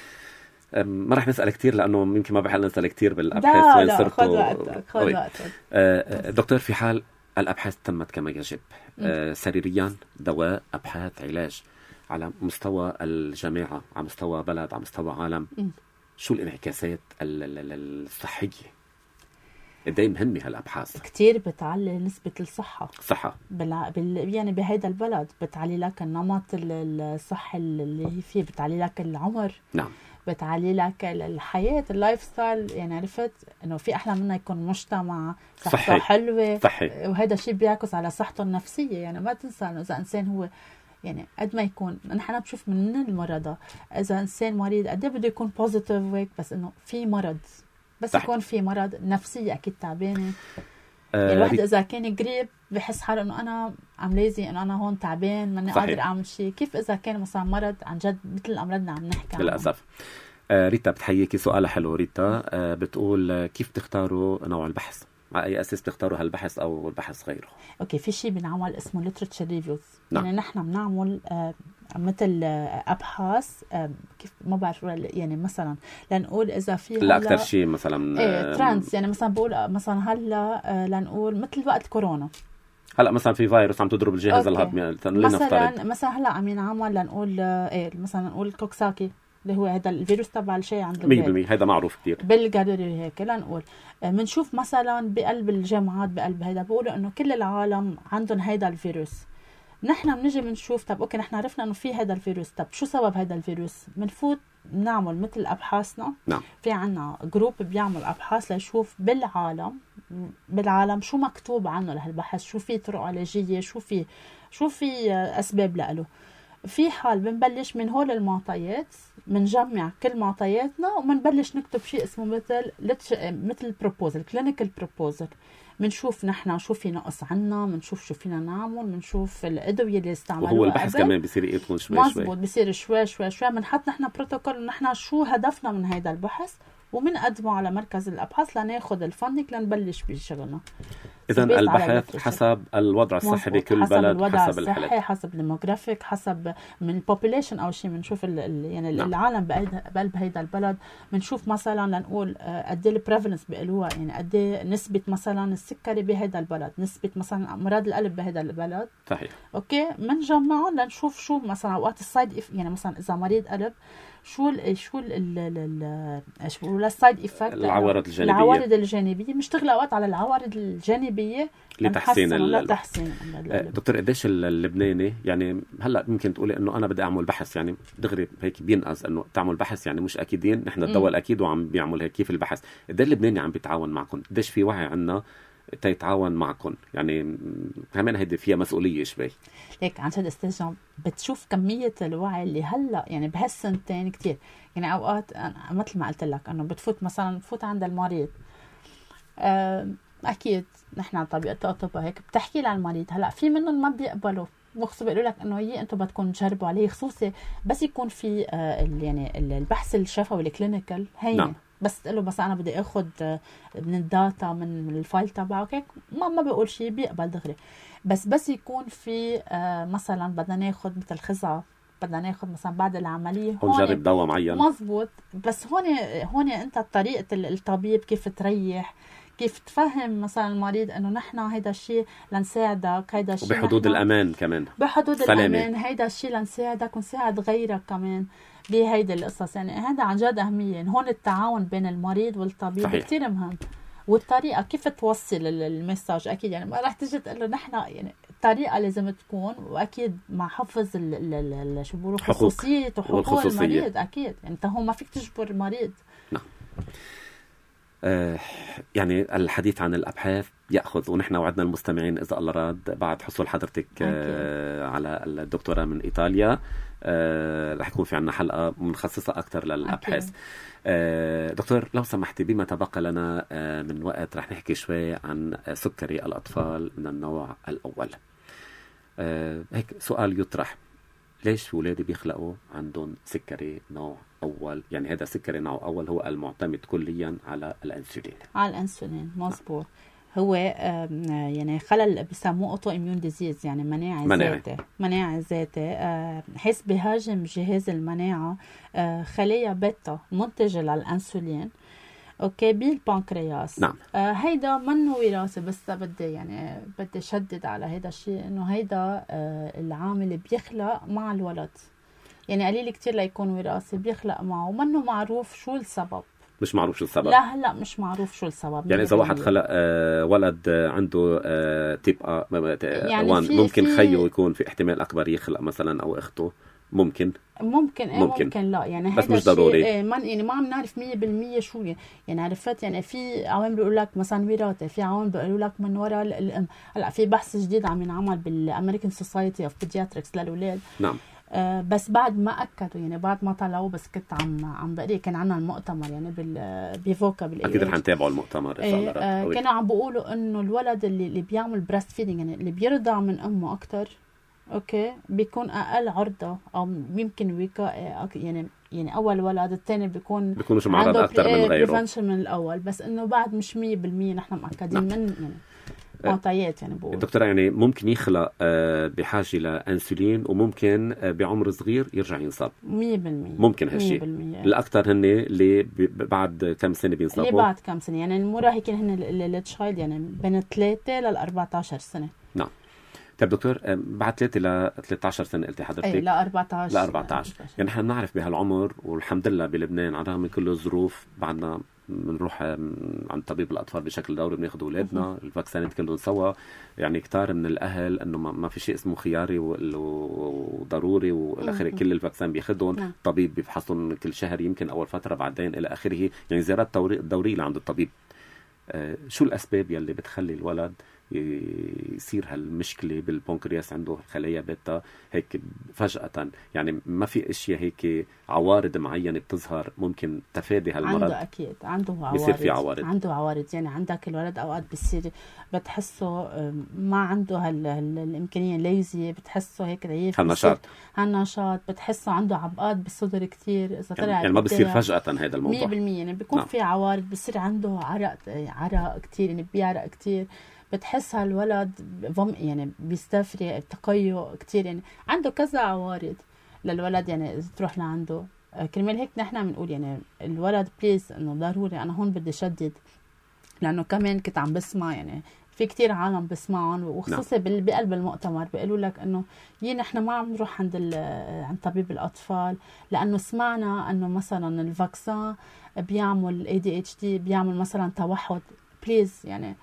A: ما رح نسأل كتير لأنه يمكن ما بحال نسأل كتير بالأبحاث وين صرتوا.
B: خذ وقتك.
A: دكتور، في حال الأبحاث تمت كما يجب سريريا، دواء، أبحاث، علاج، على مستوى الجامعة، على مستوى بلد، على مستوى عالم، شو الانعكاسات الصحية؟ قديه مهمة هالأبحاث؟
B: كتير بتعلي نسبة الصحة.
A: صحة
B: يعني بهيدا البلد بتعلي لك النمط الصحي اللي فيه، بتعلي لك العمر.
A: نعم.
B: بتعلي لك الحياة، اللايف ستايل. يعني عرفت انه في احلى منه يكون مجتمع صحته حلوة،
A: صحي.
B: وهذا الشيء بيعكس على صحته النفسية. يعني ما تنسى انه اذا انسان هو يعني قد ما يكون، نحن بشوف من المرضى اذا انسان مريض قد بده يكون بوزيتيف ويك، بس انه في مرض، بس صح. يكون في مرض نفسية اكيد تعبانة. يعني الواحد اذا كان قريب بحس حاله انه انا عم لازم انه انا هون تعبان ماني قادر اعمل شيء. كيف اذا كان مثلا مرض عن جد مثل الامراض عم نحكي عنها؟
A: للاسف. ريتا بتحييكي، سؤال حلو ريتا. بتقول كيف تختاروا نوع البحث؟ على اي اساس تختاروا هالبحث او البحث غيره؟
B: اوكي، في شيء بنعمل اسمه literature reviews.
A: نعم.
B: يعني نحن بنعمل مثل ابحاث كيف ما بعرف، يعني مثلا لنقول اذا في
A: لا اكثر شيء مثلا
B: ترانس، يعني مثلا بقول مثلا هلا لنقول مثل وقت كورونا،
A: هلا مثلا في فيروس عم تضرب الجهاز الهضمي
B: مثلا هلا عم ينعمل لنقول مثلا نقول كوكساكي اللي هو هذا الفيروس تبع الشيء عند
A: 100%. هذا معروف كثير
B: بالجاليري هيك. لنقول بنشوف مثلا بقلب الجامعات بقلب هذا بيقولوا انه كل العالم عندهم هذا الفيروس. نحن بنجي بنشوف طب اوكي نحن عرفنا انه في هذا الفيروس، طب شو سبب هذا الفيروس؟ بنفوت بنعمل مثل ابحاثنا.
A: نعم.
B: في عنا جروب بيعمل ابحاث ليشوف بالعالم شو مكتوب عنه لهالبحث، شو في طرق علاجيه، شو في اسباب له. في حال بنبلش من هول المعطيات، بنجمع كل معطياتنا وبنبلش نكتب شيء اسمه مثل بروبوزل، كلينيكال بروبوزل. بنشوف نحن شو في نقص عنا، بنشوف شو فينا نعمل، بنشوف الادويه اللي استعملوها.
A: وهو البحث كمان بيصير يطول شوي
B: مزبوط، بيصير شوي بنحط نحن بروتوكول نحن شو هدفنا من هذا البحث، وبنقدمه على مركز الابحاث لناخذ الفندق لنبلش بشغلنا.
A: اذا البحث حسب الوضع الصحي بكل بلد، حسب
B: الصحي، حسب الموغرافيك، حسب من البوبوليشن. او شيء بنشوف يعني نعم. العالم بقلب هيدا البلد. بنشوف مثلا لنقول قد ايه البريفالنس بيقولوها، يعني قد ايه نسبه مثلا السكري بهيدا البلد، نسبه مثلا امراض القلب بهيدا البلد.
A: صحيح.
B: اوكي، بنجمعهم لنشوف شو مثلا اوقات السايد يعني مثلا اذا مريض قلب شو السايد ايفكت، العوارض الجانبيه. بنشتغل اوقات على العوارض الجانبيه
A: لتحسين
B: دكتور.
A: قديش اللبناني يعني هلا ممكن تقولي انه انا بدي اعمل بحث، يعني دغري هيك بينقص انه تعمل بحث، يعني مش اكيدين نحن الدواء الاكيد وعم بيعمل هيك. كيف البحث؟ قديش اللبناني عم بيتعاون معكم؟ قديش في وعي عنا تيتعاون معكم؟ يعني كمان هيدي فيها مسؤوليه شوي.
B: هيك عن جد استاذ بتشوف كميه الوعي اللي هلا يعني بهالسنتين كتير. يعني اوقات مثل ما قلت لك انه بتفوت عند المريض، اكيد نحن طبيعه الاطباء هيك بتحكي للمريض. هلا في منهم ما بيقبلوا، مخصوص بيقولوا لك انه انتم بدكم تجربوا عليه، خصوصي بس يكون في يعني البحث الشفوي الكلينيكال هي. نعم. بس تقول له بس انا بدي اخذ من الداتا من الفايل تبعه هيك، ما بيقول شيء، بيقبل دغري. بس يكون في مثلا بدنا ناخذ مثل خزعه، بدنا ناخذ مثلا بعد العمليه
A: هون نجرب دواء معين.
B: مزبوط. بس هون انت طريقه الطبيب كيف تريح، كيف تفهم مثلا المريض انه نحن هيدا الشيء لنساعدك، هيدا الشيء
A: وبحدود الامان كمان،
B: بحدود الامان، هيدا الشيء لنساعدك ونساعد غيرك كمان بهيدا القصص. يعني هذا عن جد اهميه. هون التعاون بين المريض والطبيب كثير مهم. والطريقه كيف توصل المساج اكيد، يعني ما راح تجي تقول له نحن، يعني الطريقه لازم تكون، واكيد مع حفظ شو بيقولوا خصوصيه وحقوق المريض. اكيد انت هون ما فيك تجبر المريض.
A: نعم. يعني الحديث عن الأبحاث يأخذ، ونحن وعدنا المستمعين إذا الله راد بعد حصول حضرتك على الدكتوراه من إيطاليا رح يكون في عنا حلقة مخصصة أكثر للأبحاث. دكتور لو سمحتي بما تبقى لنا من وقت رح نحكي شوي عن سكري الأطفال من النوع الأول. هيك سؤال يطرح، ليش ولادي بيخلقوا عندهم سكري نوع أول؟ يعني هذا سكري نوع أول هو المعتمد كليا على الأنسولين.
B: على الأنسولين مظبوط. هو يعني خلل بيسموه اوتو اميون ديزيز، يعني مناعة ذاتي حيث بيهاجم جهاز المناعة خلايا بيتا منتجة للأنسولين اوكي بالبنكرياس.
A: نعم.
B: هيدا منه وراثي، بس بدي شدد على هيدا الشيء انه هيدا العامل اللي بيخلق مع الولد، يعني قليل كتير ليكون وراثي، بيخلق معه ومنه معروف شو السبب.
A: مش معروف شو السبب؟
B: لا هلا مش معروف شو السبب.
A: يعني إذا واحد خلق ولد عنده تيب يعني ممكن خيه يكون في احتمال أكبر يخلق مثلا أو أخته ممكن لا، يعني
B: بس
A: مش ضروري.
B: يعني ما عم نعرف 100% شو يعني عرفت. يعني في عوامل بيقول لك مثلا وراثة، في عوامل بيقولوا لك من وراء الأم. هلا في بحث جديد عم ينعمل بالأمريكان سوسايتي اوف بيدياتريكس للأولاد.
A: نعم.
B: بس بعد ما أكدوا، يعني بعد ما طلعوا، بس كنت عم بقري، كان عنا المؤتمر يعني بيفوكا
A: أكيد رح نتابعوا المؤتمر.
B: كانوا عم بيقولوا إنه الولد اللي بيعمل بريست فيدينج، يعني اللي بيرضع من أمه أكتر اوكي بيكون اقل عرضه او يمكن وقايه، يعني اول ولد الثاني بيكونوا
A: معرض اكثر من غيره
B: بريفنشن من الاول، بس انه بعد مش 100% نحن مأكدين من يعني معطيات. يعني بقول
A: الدكتورة يعني ممكن يخلق بحاجه لانسولين وممكن بعمر صغير يرجع ينصاب 100%. ممكن هالشيء. الاكثر هن اللي بعد كم سنه بينصابوا،
B: اللي بعد كم سنه، يعني المراهقين هن التشايلد يعني بين 3 ل 14 سنه.
A: نعم. طيب دكتور بعد 3 ل 13 سنة قلتي حضرتك؟
B: ل 14
A: يعني نحن نعرف بهالعمر والحمد لله بلبنان على الرغم من كل الظروف بعدنا بنروح عند طبيب الأطفال بشكل دوري، بناخذ أولادنا الفاكسينات كلهم سوا. يعني كتار من الأهل إنه ما في شيء اسمه خياري وضروري والآخر، كل الفاكسين بياخذهم. طبيب بيفحصهم كل شهر يمكن أول فترة، بعدين إلى آخره، يعني زيارات دورية لعند الطبيب. شو الأسباب يلي بتخلي الولد يصير هالمشكلة بالبنكرياس، عنده خلايا بيتا هيك فجأة؟ يعني ما في اشياء هيك عوارض معينة بتظهر ممكن تفادي هالمرض؟
B: عنده اكيد عنده عوارض،
A: بيصير في عوارض.
B: عنده عوارض. يعني عندك الولد اوقات بيصير بتحسه ما عنده الامكانية ليزي، بتحسه هيك ضعيف، هالنشاط بتحسه عنده عبقات بالصدر كتير اذا طلع
A: يعني ما بيصير فجأة هذا الموضوع
B: 100%. يعني بيكون في عوارض، بيصير عنده عرق كتير، يعني بيعرق كتير، بتحس هالولد يعني بيستفري تقيؤ كتير، يعني عنده كذا عوارض للولد. يعني إذا تروح لعنده كرمال هيك نحن بنقول يعني الولد بليز انه ضروري. انا هون بدي شدد لانه كمان كنت عم بسمع، يعني في كتير عالم بسمعهم وخصوصا بقلب المؤتمر بيقولوا لك انه نحن ما عم نروح عند طبيب الاطفال لانه سمعنا انه مثلا الفاكسين بيعمل ADHD، بيعمل مثلا توحد. بليز يعني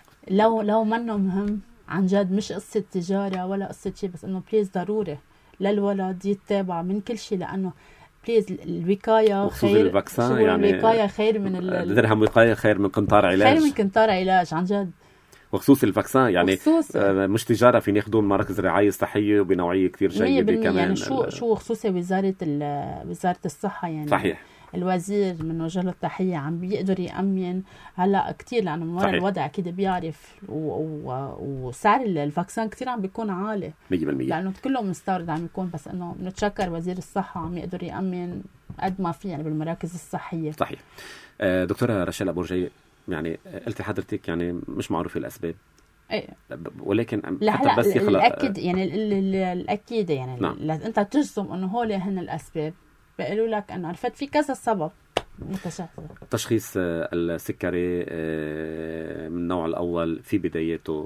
B: لو منه مهم عن جد، مش قصة تجارة ولا قصة شيء، بس انه بليز ضروري للولد يتابع من كل شيء، لانه بليز الوقاية خير. يعني الوقاية خير من
A: درهم وقاية خير من قنطار علاج.
B: خير من قنطار علاج عن جد.
A: وخصوص الفاكسين يعني مش تجارة، في ياخذون مراكز رعاية صحية وبنوعية كتير جيدة كمان.
B: يعني شو خصوصي وزارة الصحة يعني.
A: صحيح.
B: الوزير من وجه له التحية عم بيقدر يأمن هلا كتير، لأنه من وراء الوضع أكيد بيعرف، وسعر الفاكسين كتير عم بيكون عالي
A: 100%،
B: لأنه كله مستورد عم يكون. بس إنه بنتشكر وزير الصحة عم يقدر يأمن قد ما في يعني بالمراكز الصحية.
A: صحيح. دكتورة رشال أبو رجي، يعني قلت حضرتك يعني مش معروفة الأسباب، ولكن حتى بس يخلق
B: الأكيد يعني الأكيد يعني نعم. أنت تجزم إنه هول هن الأسباب، بيقولوا لك أنه عرفت في كذا سبب متشابه.
A: تشخيص السكري من النوع الأول في بدايته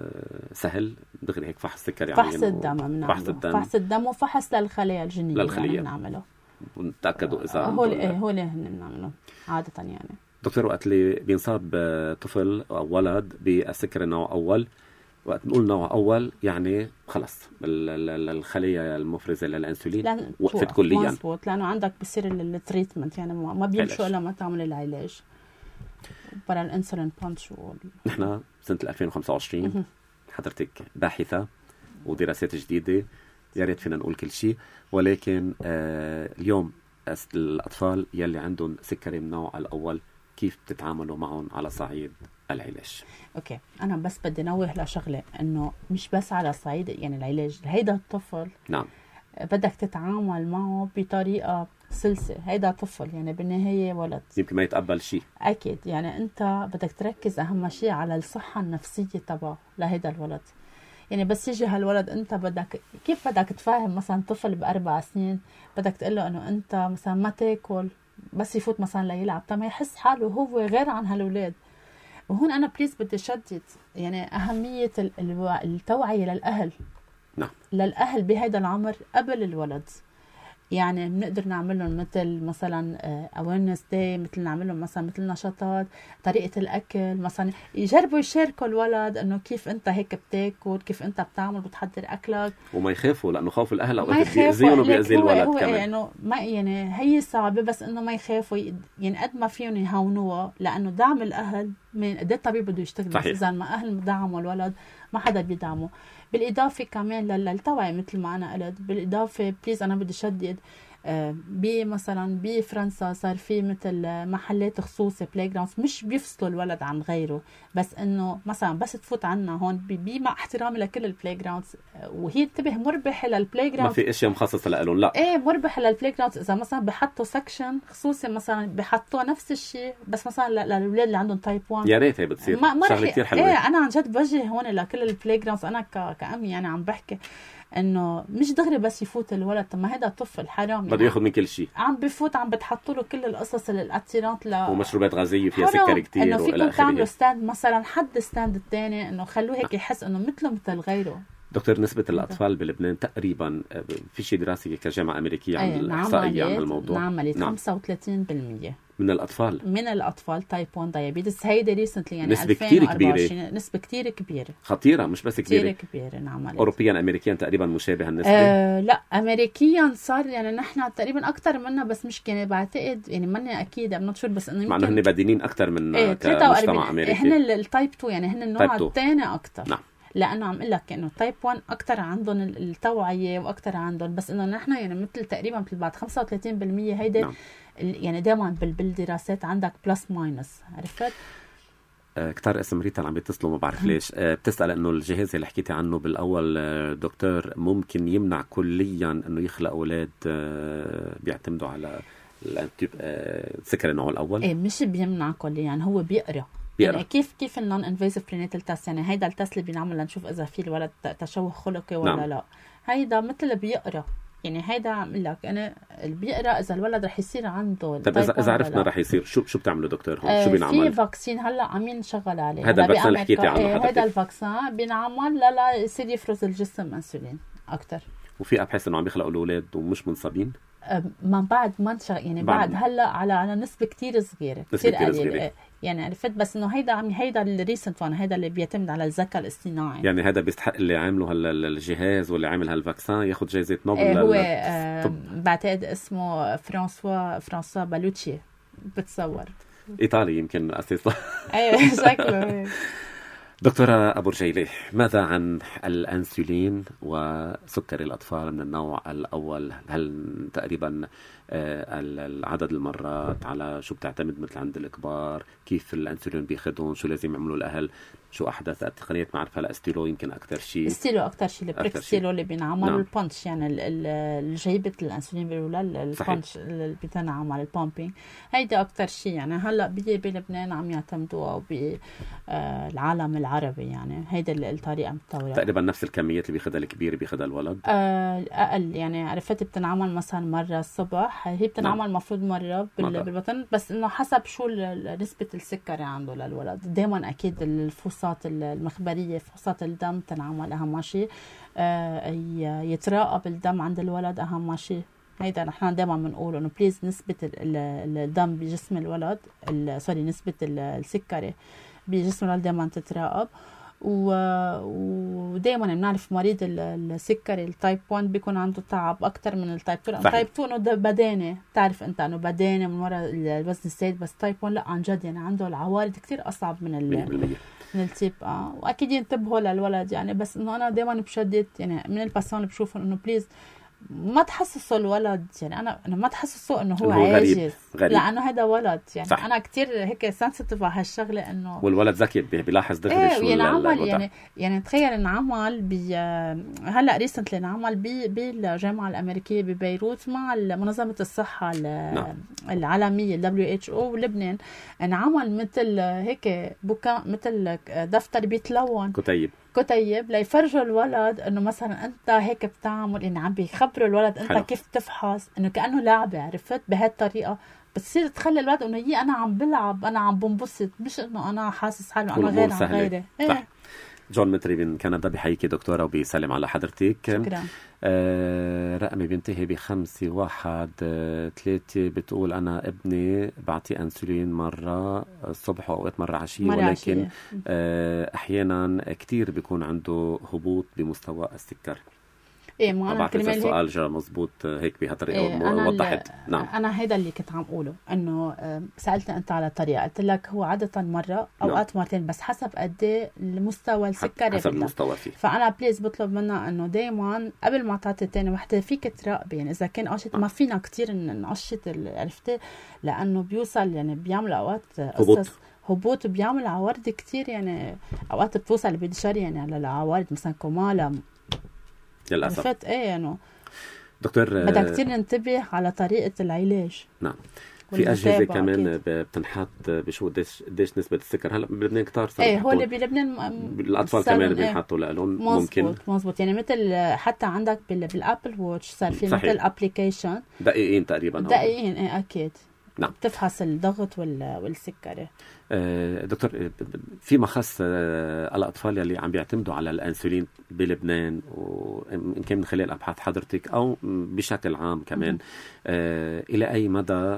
A: سهل دغري هيك، فحص سكري،
B: فحص الدم، فحص الدم وفحص للخلايا الجينية يعني بنعمله ونتأكدوا
A: إذا
B: هول هن بنعمله عادة. يعني
A: دكتور وقت اللي بينصاب طفل أو ولد بالسكري نوع أول، وقت نقول نوع أول يعني خلص الخلية المفرزة للأنسولين وقفت كليا.
B: مظبوط، لأنه عندك بصير التريتمنت، يعني ما بيمشوا إلا ما تعمل العلاج. برا الانسولين بانش.
A: نحن سنة 2025 حضرتك باحثة ودراسات جديدة، يا ريت فينا نقول كل شيء، ولكن اليوم الأطفال يلي عندهم سكري من النوع الأول كيف بتتعاملوا معهم على صعيد العلاج؟
B: اوكي، انا بس بدي نوه لشغله، انه مش بس على صعيد يعني العلاج، هيدا الطفل
A: نعم
B: بدك تتعامل معه بطريقه سلسه. هيدا طفل يعني بالنهايه ولد،
A: يمكن ما يتقبل شيء.
B: اكيد يعني انت بدك تركز اهم شيء على الصحه النفسيه تبعه لهيدا الولد. يعني بس يجي هالولد انت بدك كيف بدك تفهم مثلا طفل ب4 سنين بدك تقول له انه انت مثلا ما تاكل بس يفوت مثلا ليلعب، ما يحس حاله هو غير عن هالولاد. وهون انا بليز بدي شدد يعني اهميه التوعيه للاهل.
A: نعم.
B: للاهل بهذا العمر قبل الولد. يعني بنقدر نعمل لهم مثلا awareness day، مثل نعمل لهم مثل نشاطات، طريقة الأكل مثلا، يجربوا يشاركوا الولد إنه كيف أنت هيك بتاكل، كيف أنت بتعمل بتحضر أكلك،
A: وما يخافوا، لأنه خوف الأهل أوقات بيأذيهم وبيأذي الولد كمان.
B: إنه ما يعني هي صعبة، بس إنه ما يخافوا، يعني قد ما فيهم يهونوها، لأنه دعم الأهل من قد الطبيب بده يشتغل. بس إذا ما أهل دعموا الولد ما حدا بيدعمه. بالإضافة كمان للتوعية مثل ما أنا قلت، بالإضافة بليز أنا بدي شدد مثلا بفرنسا صار في مثل محلات خصوصي بلاي جراوندز، مش بيفصلوا الولد عن غيره، بس انه مثلا بس تفوت عنا هون مع احترامي لكل البلاي جراوندز، وهي انتبه مربحه للبلاي جراوندز،
A: ما في اشياء مخصصه لهم. لا
B: ايه مربحه للبلاي جراوندز. اذا مثلا بحطوا سكشن خصوصي مثلا بحطوا نفس الشيء بس مثلا للاولاد اللي عندهم تايب 1،
A: يا ريت هي بتصير شغله كثير حلوه.
B: ايه انا عن جد بوجه هون لكل البلاي جراوندز. انا كأمي يعني عم بحكي انه مش دغري بس يفوت الولد، ما هذا طفل حرام
A: بده ياخذ من كل شيء،
B: عم بفوت عم بتحطوا له كل القصص الاتيرانت
A: ومشروبات غازيه فيها سكر كثير،
B: انه فيكم تعملوا ستاند مثلا حد ستاند الثاني انه خلوه هيك يحس انه مثله مثل غيره.
A: دكتور، نسبة الأطفال بلبنان تقريبا في شيء دراسة كجامعة أمريكية عن الإحصائية عن الموضوع
B: عملت 35%
A: من الأطفال
B: تايب 1 دايابيتس. هيدا ريسنتلي يعني
A: نسبة كتير كبيرة،
B: نسبة كتير كبيرة
A: خطيرة، مش بس كبيرة،
B: كتير كبيرة. نعملت
A: أوروبيا أمريكيا تقريبا مشابه النسبة.
B: لا أمريكيا صار يعني نحن تقريبا أكتر منا، بس مش كان بعتقد يعني ماني أكيد أم نوت شور، بس إنه
A: مع إنه هن بادينين أكتر من كمجتمع أمريكي.
B: هن التايب 2 يعني هن النوع الثاني أكتر.
A: نعم.
B: لأنه عم أقول لك إنه تايب 1 أكتر عندهم التوعية وأكتر عندهم، بس إنه نحن يعني مثل تقريبا مثل بعد 35% هيدا. نعم. يعني دائما بالدراسات عندك بلس ماينس، عرفت؟
A: كتار اسم ريتا عم بيتصلوا ما بعرف ليش. بتسأل إنه الجهاز اللي حكيتي عنه بالأول دكتور ممكن يمنع كليا إنه يخلق أولاد بيعتمدوا على سكر النوع الأول؟
B: إيه مش بيمنع كليا، يعني هو بيقرأ. يعني كيف النون انفيزيف برينيتال تيست، يعني هيدا التست اللي بينعمل لنشوف اذا في الولد تشوه خلقي ولا نعم. لا هيدا مثل بيقرا، يعني هيدا عم اقول لك انا بيقرا اذا الولد رح يصير عنده.
A: طيب اذا عرفنا رح يصير شو بتعملوا دكتور هون؟ شو بينعمل؟
B: في فاكسين هلا عم ينشغل عليه.
A: هذا الفاكسين اللي حكيتي عنه حضرتك؟
B: هذا الفاكسين بينعمل لا يصير يفرز الجسم انسولين اكثر.
A: وفي ابحاث انه عم يخلقوا الاولاد ومش منصابين؟
B: من بعد ما يعني بعد هلا على نسبه كتير صغيره، كتير قليله يعني عرفت. بس انه هيدا الريسنت وان، هيدا اللي بيعتمد على الذكاء الاصطناعي.
A: يعني هذا بيستحق اللي عامله الجهاز واللي عامل هالفاكسين ياخذ جائزة نوبل.
B: هو بعتقد اسمه فرانسوا بالوتشي بتصور،
A: ايطالي يمكن اساسا.
B: ايوه شكله.
A: دكتورة أبو رجيلة، ماذا عن الأنسولين وسكر الأطفال من النوع الأول؟ هل تقريبا العدد المرات على شو بتعتمد مثل عند الكبار؟ كيف الأنسولين بياخدون؟ شو لازم يعملوا الأهل؟ شو أحدث التقنيات؟ ما أعرف هلا استيلو يمكن أكتر شيء.
B: استيلو أكتر شيء، البريكستيلو اللي بينعمل. نعم. البانش يعني الجيبة الأنسولين بيقولوا البانش اللي بتنعمل البامبينج، هيدا أكتر شيء. يعني هلا بلبنان عم يعتمدوا بالعالم العربي، يعني هيدا الطريقة متطورة.
A: تقريبا نفس الكميات اللي بياخدها الكبير بياخدها الولد.
B: أقل يعني عرفت بتنعمل مثلا مرة الصبح، هي بتنعمل مفروض مرة بالبطن، بس إنه حسب شو نسبة السكري عنده للولد. دايما أكيد الفحوصات المخبرية، فحوصات الدم تنعمل أهم شيء. يتراقب الدم عند الولد أهم شيء. هيدا نحن دائما بنقول انه بليز نسبة الدم بجسم الولد، نسبة السكري بجسم الولد دائما تتراقب. ودائما بنعرف مريض السكري التايب 1 بيكون عنده تعب اكثر من التايب 2. التايب 2 انه بدانه، بتعرف انت انه بدانه من وراء الوزن الزايد، بس تايب 1 لا عن جد يعني عنده العوارض كتير اصعب من التيب. واكيد ينتبهوا للولد يعني. بس انه انا دائما بشدد يعني من الباسون اللي بشوفهم انه بليز ما تحسسوا الولد، يعني انا ما تحسسوا انه هو عاجز، لانه هذا ولد يعني. صح. انا كتير هيك سنسيتيف على هالشغله انه
A: والولد ذكي بيلاحظ دغري شو
B: ينعمل. يعني تخيل انعمل هلا ريسنتلي انعمل بالجامعه الامريكيه ببيروت مع منظمه الصحه العالميه WHO ولبنان، انعمل مثل هيك مثل دفتر بيتلون كتيب ليفرجوا الولد انه مثلا انت هيك بتعمل، يعني عم بيخبروا الولد انت حلو. كيف تفحص، انه كأنه لعبة، عرفت بهالطريقة بتصير تخلي الولد انه يي انا عم بلعب، انا عم بنبسط، مش انه انا حاسس حالي انا غير عن غيري.
A: صح. جون متري من كندا بحييكي دكتورة وبيسلم على حضرتك.
B: شكرا.
A: رقمي بينتهي ب513 بتقول أنا ابني بعطي أنسولين مرة الصبح وأوقات مرة عشية، ولكن أحيانا كتير بيكون عنده هبوط بمستوى السكر.
B: ايه ما انا
A: كلمه السؤال جرى مزبوط هيك بهالطريقه وضحت. نعم
B: انا هيدا اللي كنت عم اقوله، انه سالتني انت على طريقه، قلت لك هو عاده مره اوقات مرتين، بس حسب قد ايه المستوى السكري
A: حسب المستوى فيه.
B: فانا بليز بطلب منها انه دائما قبل ما تعطي تاني وحده فيك تراقبي، يعني اذا كان قشط ما فينا كتير نقشط، عرفتي، لانه بيوصل يعني بيعمل اوقات هبوط بيعمل عوارض كتير، يعني اوقات بتوصل بدشري يعني على العوارض مثلا كمالة
A: للأسف.
B: عرفت ايه انه
A: دكتور
B: بدك كتير ننتبه على طريقة العلاج.
A: نعم. في أجهزة كمان بتنحط بشو قديش نسبة السكر. هلا بلبنان كتار صار
B: هو اللي بلبنان
A: الأطفال كمان بينحطوا لهم ممكن
B: مزبوط يعني مثل حتى عندك بالأبل ووتش صار في مثل أبليكيشن
A: دقيقين تقريبا
B: أكيد. نعم. تفحص الضغط والسكري.
A: دكتور فيما خص الأطفال اللي عم بيعتمدوا على الأنسولين بلبنان، وإن كان من خلال أبحاث حضرتك أو بشكل عام كمان، إلى أي مدى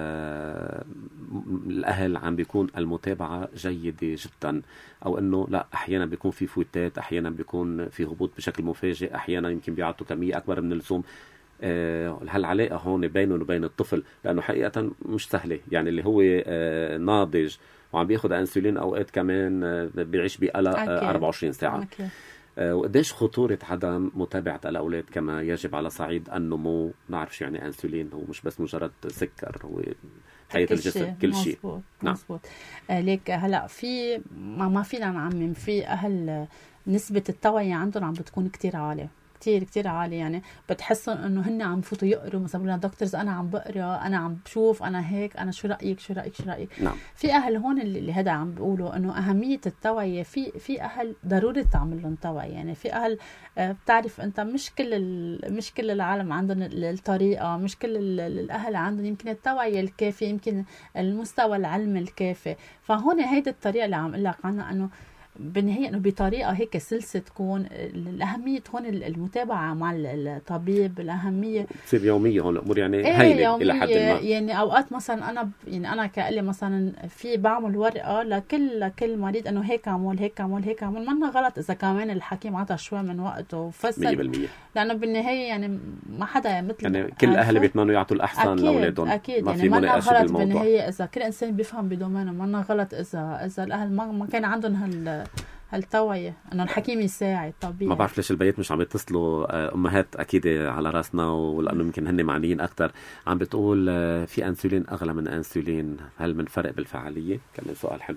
A: الأهل عم بيكون المتابعة جيدة جدا، أو أنه لا أحيانا بيكون في فوتات، أحيانا بيكون في هبوط بشكل مفاجئ، أحيانا يمكن بيعطوا كمية أكبر من اللزوم. هالعلاقة هون بينه وبين الطفل، لأنه حقيقة مش سهلة، يعني اللي هو ناضج وعم بياخد أنسولين أوقات كمان بيعيش بقلق 24 ساعة. وقديش خطورة عدم متابعة الأولاد كما يجب على صعيد النمو. نعرف شو يعني أنسولين، هو مش بس مجرد سكر، هو حياة الجسد كل شيء.
B: مزبوط. ليك هلأ في ما فينا نعمم، في أهل نسبة التوعية عندهم عم بتكون كتير عالية، كتير عالي، يعني بتحسن انه هن عم فوتوا يقروا مثلا بيقولوا دكتورز انا عم بقرا، انا عم بشوف، انا هيك، انا شو رايك.
A: نعم.
B: في اهل هون اللي هذا عم بيقولوا انه اهميه التوعيه، في اهل ضروري تعمل لهم توعيه، يعني في اهل بتعرف انت مش كل العالم عندهم الطريقه، مش كل الاهل عندهم يمكن التوعيه الكافيه، يمكن المستوى العلمي الكافي. فهون هيدي الطريقه اللي عم اقول لك عنها، انه بالنهاية انه بطريقه هيك سلسه تكون الاهميه هون المتابعه مع الطبيب، الاهميه
A: تصير يوميه هون الامور، يعني هينه الى حد ما.
B: يعني اوقات مثلا انا كألي مثلا في بعمل ورقه لكل مريض انه هيك اعمل ما غلط اذا كمان الحكيم عطى شوي من وقته وفسر
A: 100%،
B: لانه بالنهايه يعني ما حدا مثل
A: يعني كل الاهل بيتمنوا يعطوا الاحسن لاولادهم.
B: اكيد يعني ما غلط بالنهايه اذا كل انسان بيفهم بدومينه، ما غلط اذا الاهل ما كان عندهم هالتوعية انه الحكيم يساعد طبيعي.
A: ما بعرف ليش البيت مش عم يتصلوا، امهات اكيد على راسنا، ولانه يمكن هن معنيين اكثر. عم بتقول في انسولين اغلى من انسولين، هل من فرق بالفعاليه؟ كمان سؤال حلو.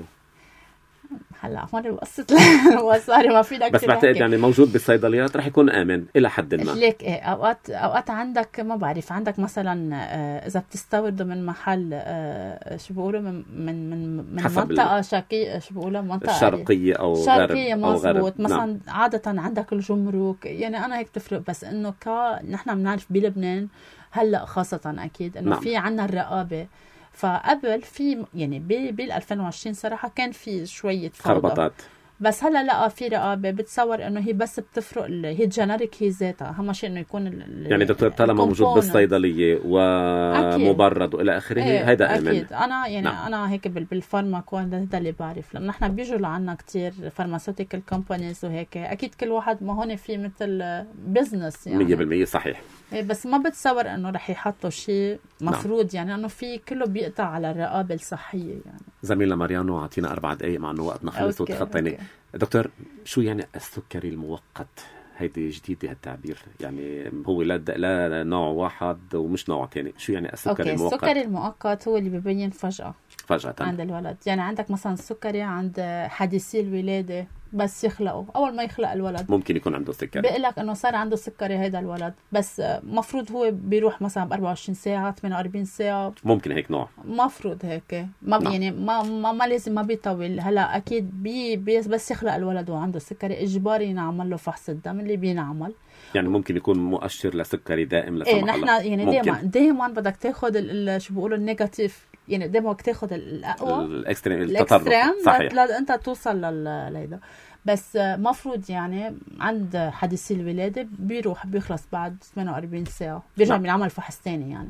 B: هلا هون وقصت وصاري ما فينا
A: بس بعتقد يعني موجود بالصيدليات رح يكون امن الى حد ما.
B: ليك اوقات عندك ما بعرف، عندك مثلا اذا بتستورده من محل شو بيقولوا من منطقه شرقيه، شو بيقولوا منطقه
A: شرقيه او
B: شرقيه مزبوط مثلا. نعم. عاده عندك الجمرك، يعني انا هيك تفرق، بس انه نحن بنعرف بلبنان هلا خاصه اكيد انه نعم. في عنا الرقابه. فقبل في يعني بال 2020 صراحه كان في شويه
A: خربطات،
B: بس هلا لا في رقابه بتصور انه هي بس بتفرق هي الجينيريك هي ذاتها، اهم شيء انه يكون
A: يعني دكتور طالما موجود بالصيدليه ومبرد والى اخره هيدا امن.
B: اكيد انا يعني انا هيك بالفارماكو هذا اللي بعرف، لانه نحن بيجوا لعنا كتير فارماسيوتيكال كومبانيز وهيك، اكيد كل واحد ما هون في مثل بزنس يعني
A: 100% صحيح.
B: بس ما بتصور انه رح يحطوا شيء مفروض يعني انه في كله بيقطع على الرقابه الصحيه يعني.
A: زميلنا ماريانو عطينا 4 دقائق مع انه وقتنا خلص وتخطينا. دكتور شو يعني السكري المؤقت؟ هيدي جديده هالتعبير، يعني هو لا نوع واحد ومش نوع تاني، شو يعني السكري المؤقت؟
B: السكري المؤقت هو اللي ببين فجأة عند الولد، يعني عندك مثلا السكري عند حديثي الولادة بس يخلقوا أول ما يخلق الولد
A: ممكن يكون عنده سكري،
B: بيقول لك إنه صار عنده سكري هيدا الولد، بس مفروض هو بيروح مثلا ب 24 ساعة 48 ساعة،
A: ممكن هيك نوع
B: مفروض هيك ما يعني ما لازم ما بيطول. هلا أكيد بس يخلق الولد وعنده سكري إجباري نعمل له فحص الدم اللي بينعمل،
A: يعني ممكن يكون مؤشر لسكري دائم لا سمح الله.
B: نحن يعني دائما بدك تاخذ شو بيقولوا النيجاتيف، يعني دائما بدك تاخذ الاقوى
A: الاكستريم
B: صحيح انت توصل لهيدا. بس مفروض يعني عند حديثي الولاده بيخلص بعد 48 ساعه بيرجع بينعمل فحص ثاني يعني.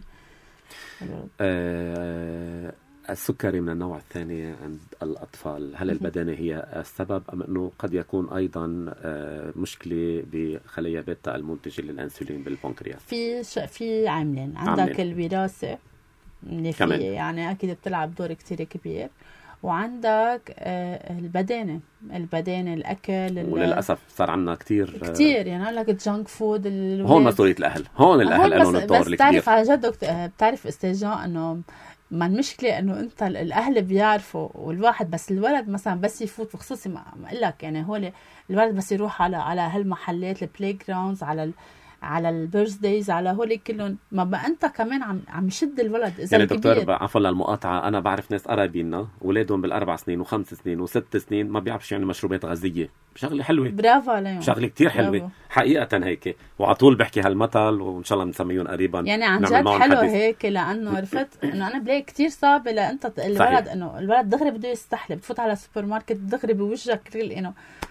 A: السكري من النوع الثاني عند الأطفال، هل البدانة هي السبب أم أنه قد يكون أيضا مشكلة بخلايا بيتا المنتجة للأنسولين بالبنكرياس؟
B: في عاملين عندك الوراثة اللي في يعني أكيد بتلعب دور كتير كبير، وعندك البدانة الأكل
A: وللأسف صار عنا كتير
B: يعني أقول لك الجانك فود.
A: هون مسؤولية الأهل، هون الأهل لهم الدور الكبير.
B: بتعرف على جد بتعرف استاذ أنه ما المشكلة انه انت الاهل بيعرفوا والواحد، بس الولد مثلا بس يفوت بخصوصي ما اقول لك يعني هول الولد بس يروح على هالمحلات البلاي جراوندز على البيرث دايز على هول كلهم، ما بقى انت كمان عم يشد الولد اذا
A: يعني دكتور عفوا للمقاطعه، انا بعرف ناس قرايبينا اولادهم بال4 سنين و5 سنين و6 سنين ما بيعرفش يعني مشروبات غازيه، شغله حلوه
B: برافو عليهم،
A: شغله كتير حلوه حقيقه هيك، وعلى طول بحكي هالمثل وان شاء الله بنسميهم قريبا
B: يعني عن جد حلو هيك، لانه عرفت انه انا بلاقي كتير صعب لانت الولد انه الولد دغري بده يستحلى، بفوت على السوبر ماركت دغري بوجهك انه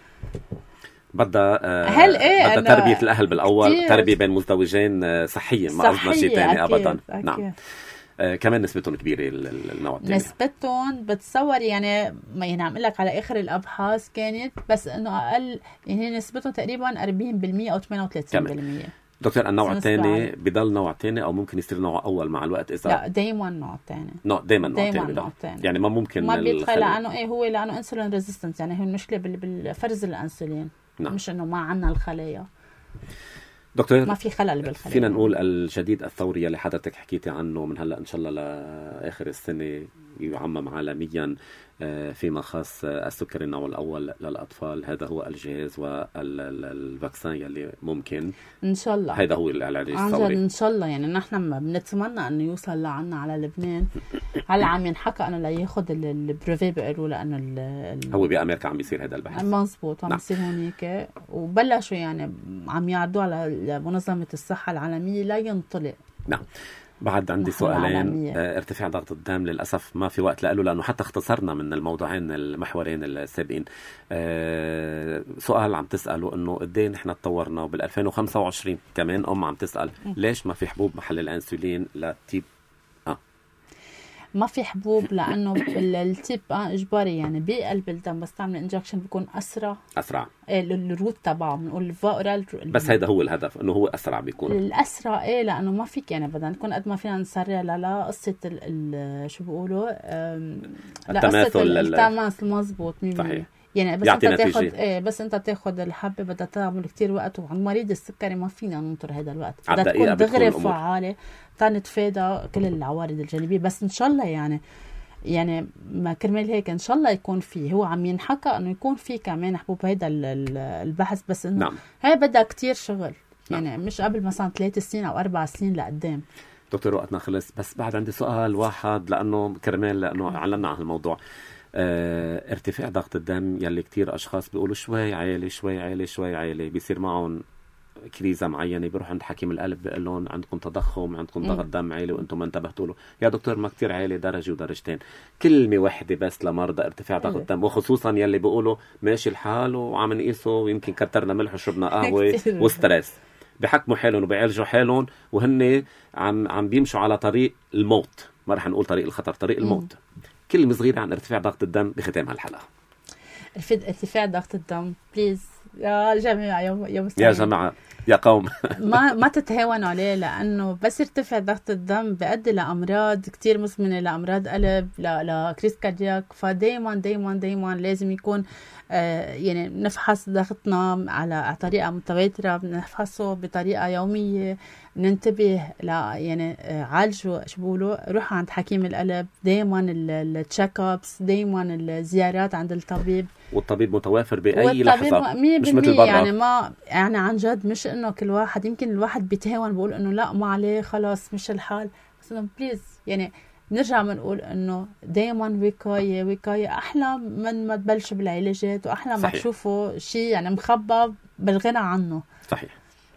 A: بدها تربية الأهل بالأول، تربية بين مزدوجين صحية، ما قصدنا شيء تاني أبدا. نعم. كمان نسبتهم كبيرة النوع الثاني،
B: نسبتهم بتصور يعني ما ينعمل لك على آخر الأبحاث كانت بس إنه أقل، يعني نسبتهم تقريبا 40% أو 38%.
A: دكتور النوع الثاني بضل نوع ثاني أو ممكن يصير نوع أول مع الوقت؟ إذا
B: لا دايما نوع ثاني،
A: دايما نوع ثاني يعني ما ممكن
B: ما بيدخل لأنه هو لأنه انسولين ريزيستنس، يعني هي المشكلة بالفرز الأنسولين. نعم. مش انه ما عنا الخلايا
A: دكتور،
B: ما في خلل بالخلايا.
A: فينا نقول الجديد الثوري اللي حضرتك حكيتي عنه من هلا ان شاء الله لاخر السنه يعمم عالميا فيما خاص السكري النوع الاول للاطفال، هذا هو الجهاز والفاكسين يلي ممكن ان شاء الله هذا هو العلاج الثوري
B: ان شاء الله. يعني نحن بنتمنى انه يوصل لعنا على لبنان. هلا عم ينحكى انه لا ياخذ البريفي بيقولوا لانه
A: هو بامريكا عم بيصير هذا البحث
B: مزبوط، عم بيصير هونيك وبلشوا يعني عم يعرضوا على منظمه الصحه العالميه لا ينطلق.
A: نعم. بعد عندي سؤالين. ارتفاع ضغط الدم للأسف ما في وقت له لأنه حتى اختصرنا من الموضوعين المحورين السابقين. سؤال عم تسأله أنه قديه نحن تطورنا، وبال2025 كمان عم تسأل ليش ما في حبوب محل الأنسولين لتيب
B: ما في حبوب لانه التيب اجباري يعني بقلب الدم، بس تعمل انجكشن بيكون اسرع الروت تبعه بنقول الفايرال،
A: بس هذا هو الهدف انه هو اسرع بيكون
B: الاسرع لانه ما فيك يعني بدنا نكون قد ما فينا نسرع لا قصه شو بيقولوا التماثل مزبوط صحيح. يعني بس انت تاخذ بس انت تاخذ الحبه بدها تعمل كتير وقت، وعند مريض السكري ما فينا ننطر هذا الوقت، بدها تكون دغري فعاله تنتفادى كل العوارض الجانبيه. بس ان شاء الله يعني ما كرمال هيك ان شاء الله يكون فيه، هو عم ينحكى انه يكون فيه كمان حبوب هيدا البحث، بس انه هي بدها كتير شغل يعني مش قبل مثلا 3 سنين او 4 سنين لقدام.
A: دكتور وقتنا خلص، بس بعد عندي سؤال واحد لانه كرمال لانه علمنا عن الموضوع. ارتفاع ضغط الدم يلي كتير أشخاص بيقولوا شوي عالي شوي عالي شوي عالي، بيصير معهم كريزة معينة بيروح عند حكيم القلب بيقول لهم عندكم تضخم، عندكم ضغط دم عالي وانتم ما انتبهتوا له. يا دكتور ما كتير عالي، درجة ودرجتين. كلمة واحدة بس لمرضى ارتفاع ضغط الدم، وخصوصا يلي بيقولوا ماشي الحال وعم نقيسه ويمكن كترنا ملح وشربنا قهوة وستريس، بحكموا حالهم وبيعالجوا حالهم وهن عم بيمشوا على طريق الموت. ما رح نقول طريق الخطر، طريق الموت. كلمة صغيرة عن ارتفاع ضغط الدم بختام هالحلقة.
B: ارتفاع ضغط الدم بليز يا جماعة
A: يا جماعة يا قوم
B: ما تتهاونوا عليه، لأنه بس يرتفع ضغط الدم بيؤدي لأمراض كتير مزمنة، لأمراض قلب، لكريس كاردياك. فدايما دايما دايما لازم يكون يعني نفحص ضغطنا على طريقة متواترة، بنفحصه بطريقة يومية، ننتبه يعني عالجوا شو بقولوا، روحوا عند حكيم القلب دايما، التشيك ابس دايما، الزيارات عند الطبيب،
A: والطبيب متوافر بأي لحظة مش مثل برا.
B: يعني ما يعني عن جد مش انه كل واحد، يمكن الواحد بيتهاون بقول انه لا ما عليه خلاص مش الحال، بس انه بليز يعني نرجع بنقول انه دايما وقاية احلى من ما تبلشوا بالعلاجات، واحلى ما تشوفوا شيء يعني مخبى بالغنى عنه.
A: صحيح.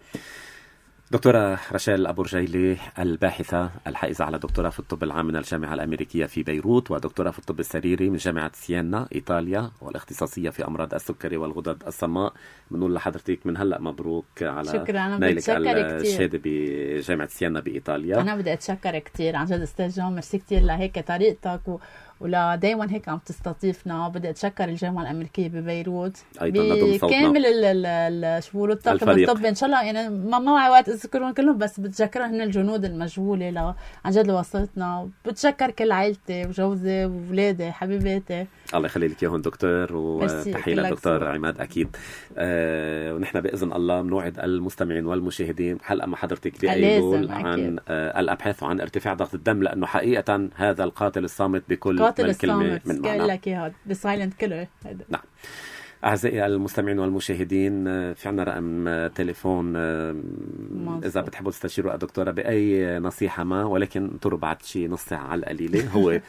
A: دكتورة رشال أبو رجيلي، الباحثة الحائزة على دكتوراه في الطب العام من الجامعة الأمريكية في بيروت، ودكتوراه في الطب السريري من جامعة سيينا إيطاليا، والاختصاصية في أمراض السكري والغدد الصماء. بنقول لحضرتك من هلأ مبروك على نيلك الشهادة بجامعة سيينا بإيطاليا.
B: أنا بدي أتشكر كتير عن جد أستاذ جون، ميرسي كتير لهيك طريقتك ولا دايما هيك عم تستضيفنا. بدي اتشكر الجامعه الامريكيه ببيروت بكامل شو بيقولوا الطاقم الطبي، ان شاء الله يعني ما معي وقت اذكرهم كلهم، بس بتشكر هن الجنود المجهوله عن جد لوصلتنا. بتشكر كل عائلتي وجوزي واولادي حبيباتي، الله
A: يخلي لك اياهم دكتور، وتحيه للدكتور عماد اكيد. ونحن باذن الله بنوعد المستمعين والمشاهدين حلقه مع حضرتك بأيلول عن الابحاث وعن ارتفاع ضغط الدم، لانه حقيقه هذا القاتل الصامت بكل الكلمة من معنى.
B: لك اياها بسايلنت كيلر.
A: نعم. أعزائي المستمعين والمشاهدين، في عنا رقم تليفون إذا بتحبوا تستشيروا الدكتورة بأي نصيحة ما، ولكن انطروا بعد شي نص ساعة على القليلة. هو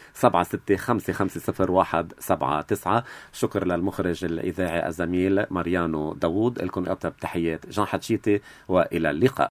A: 76550179. شكر للمخرج الإذاعي الزميل ماريانو داوود. لكم أطيب تحيات جان حتشيتي، وإلى اللقاء.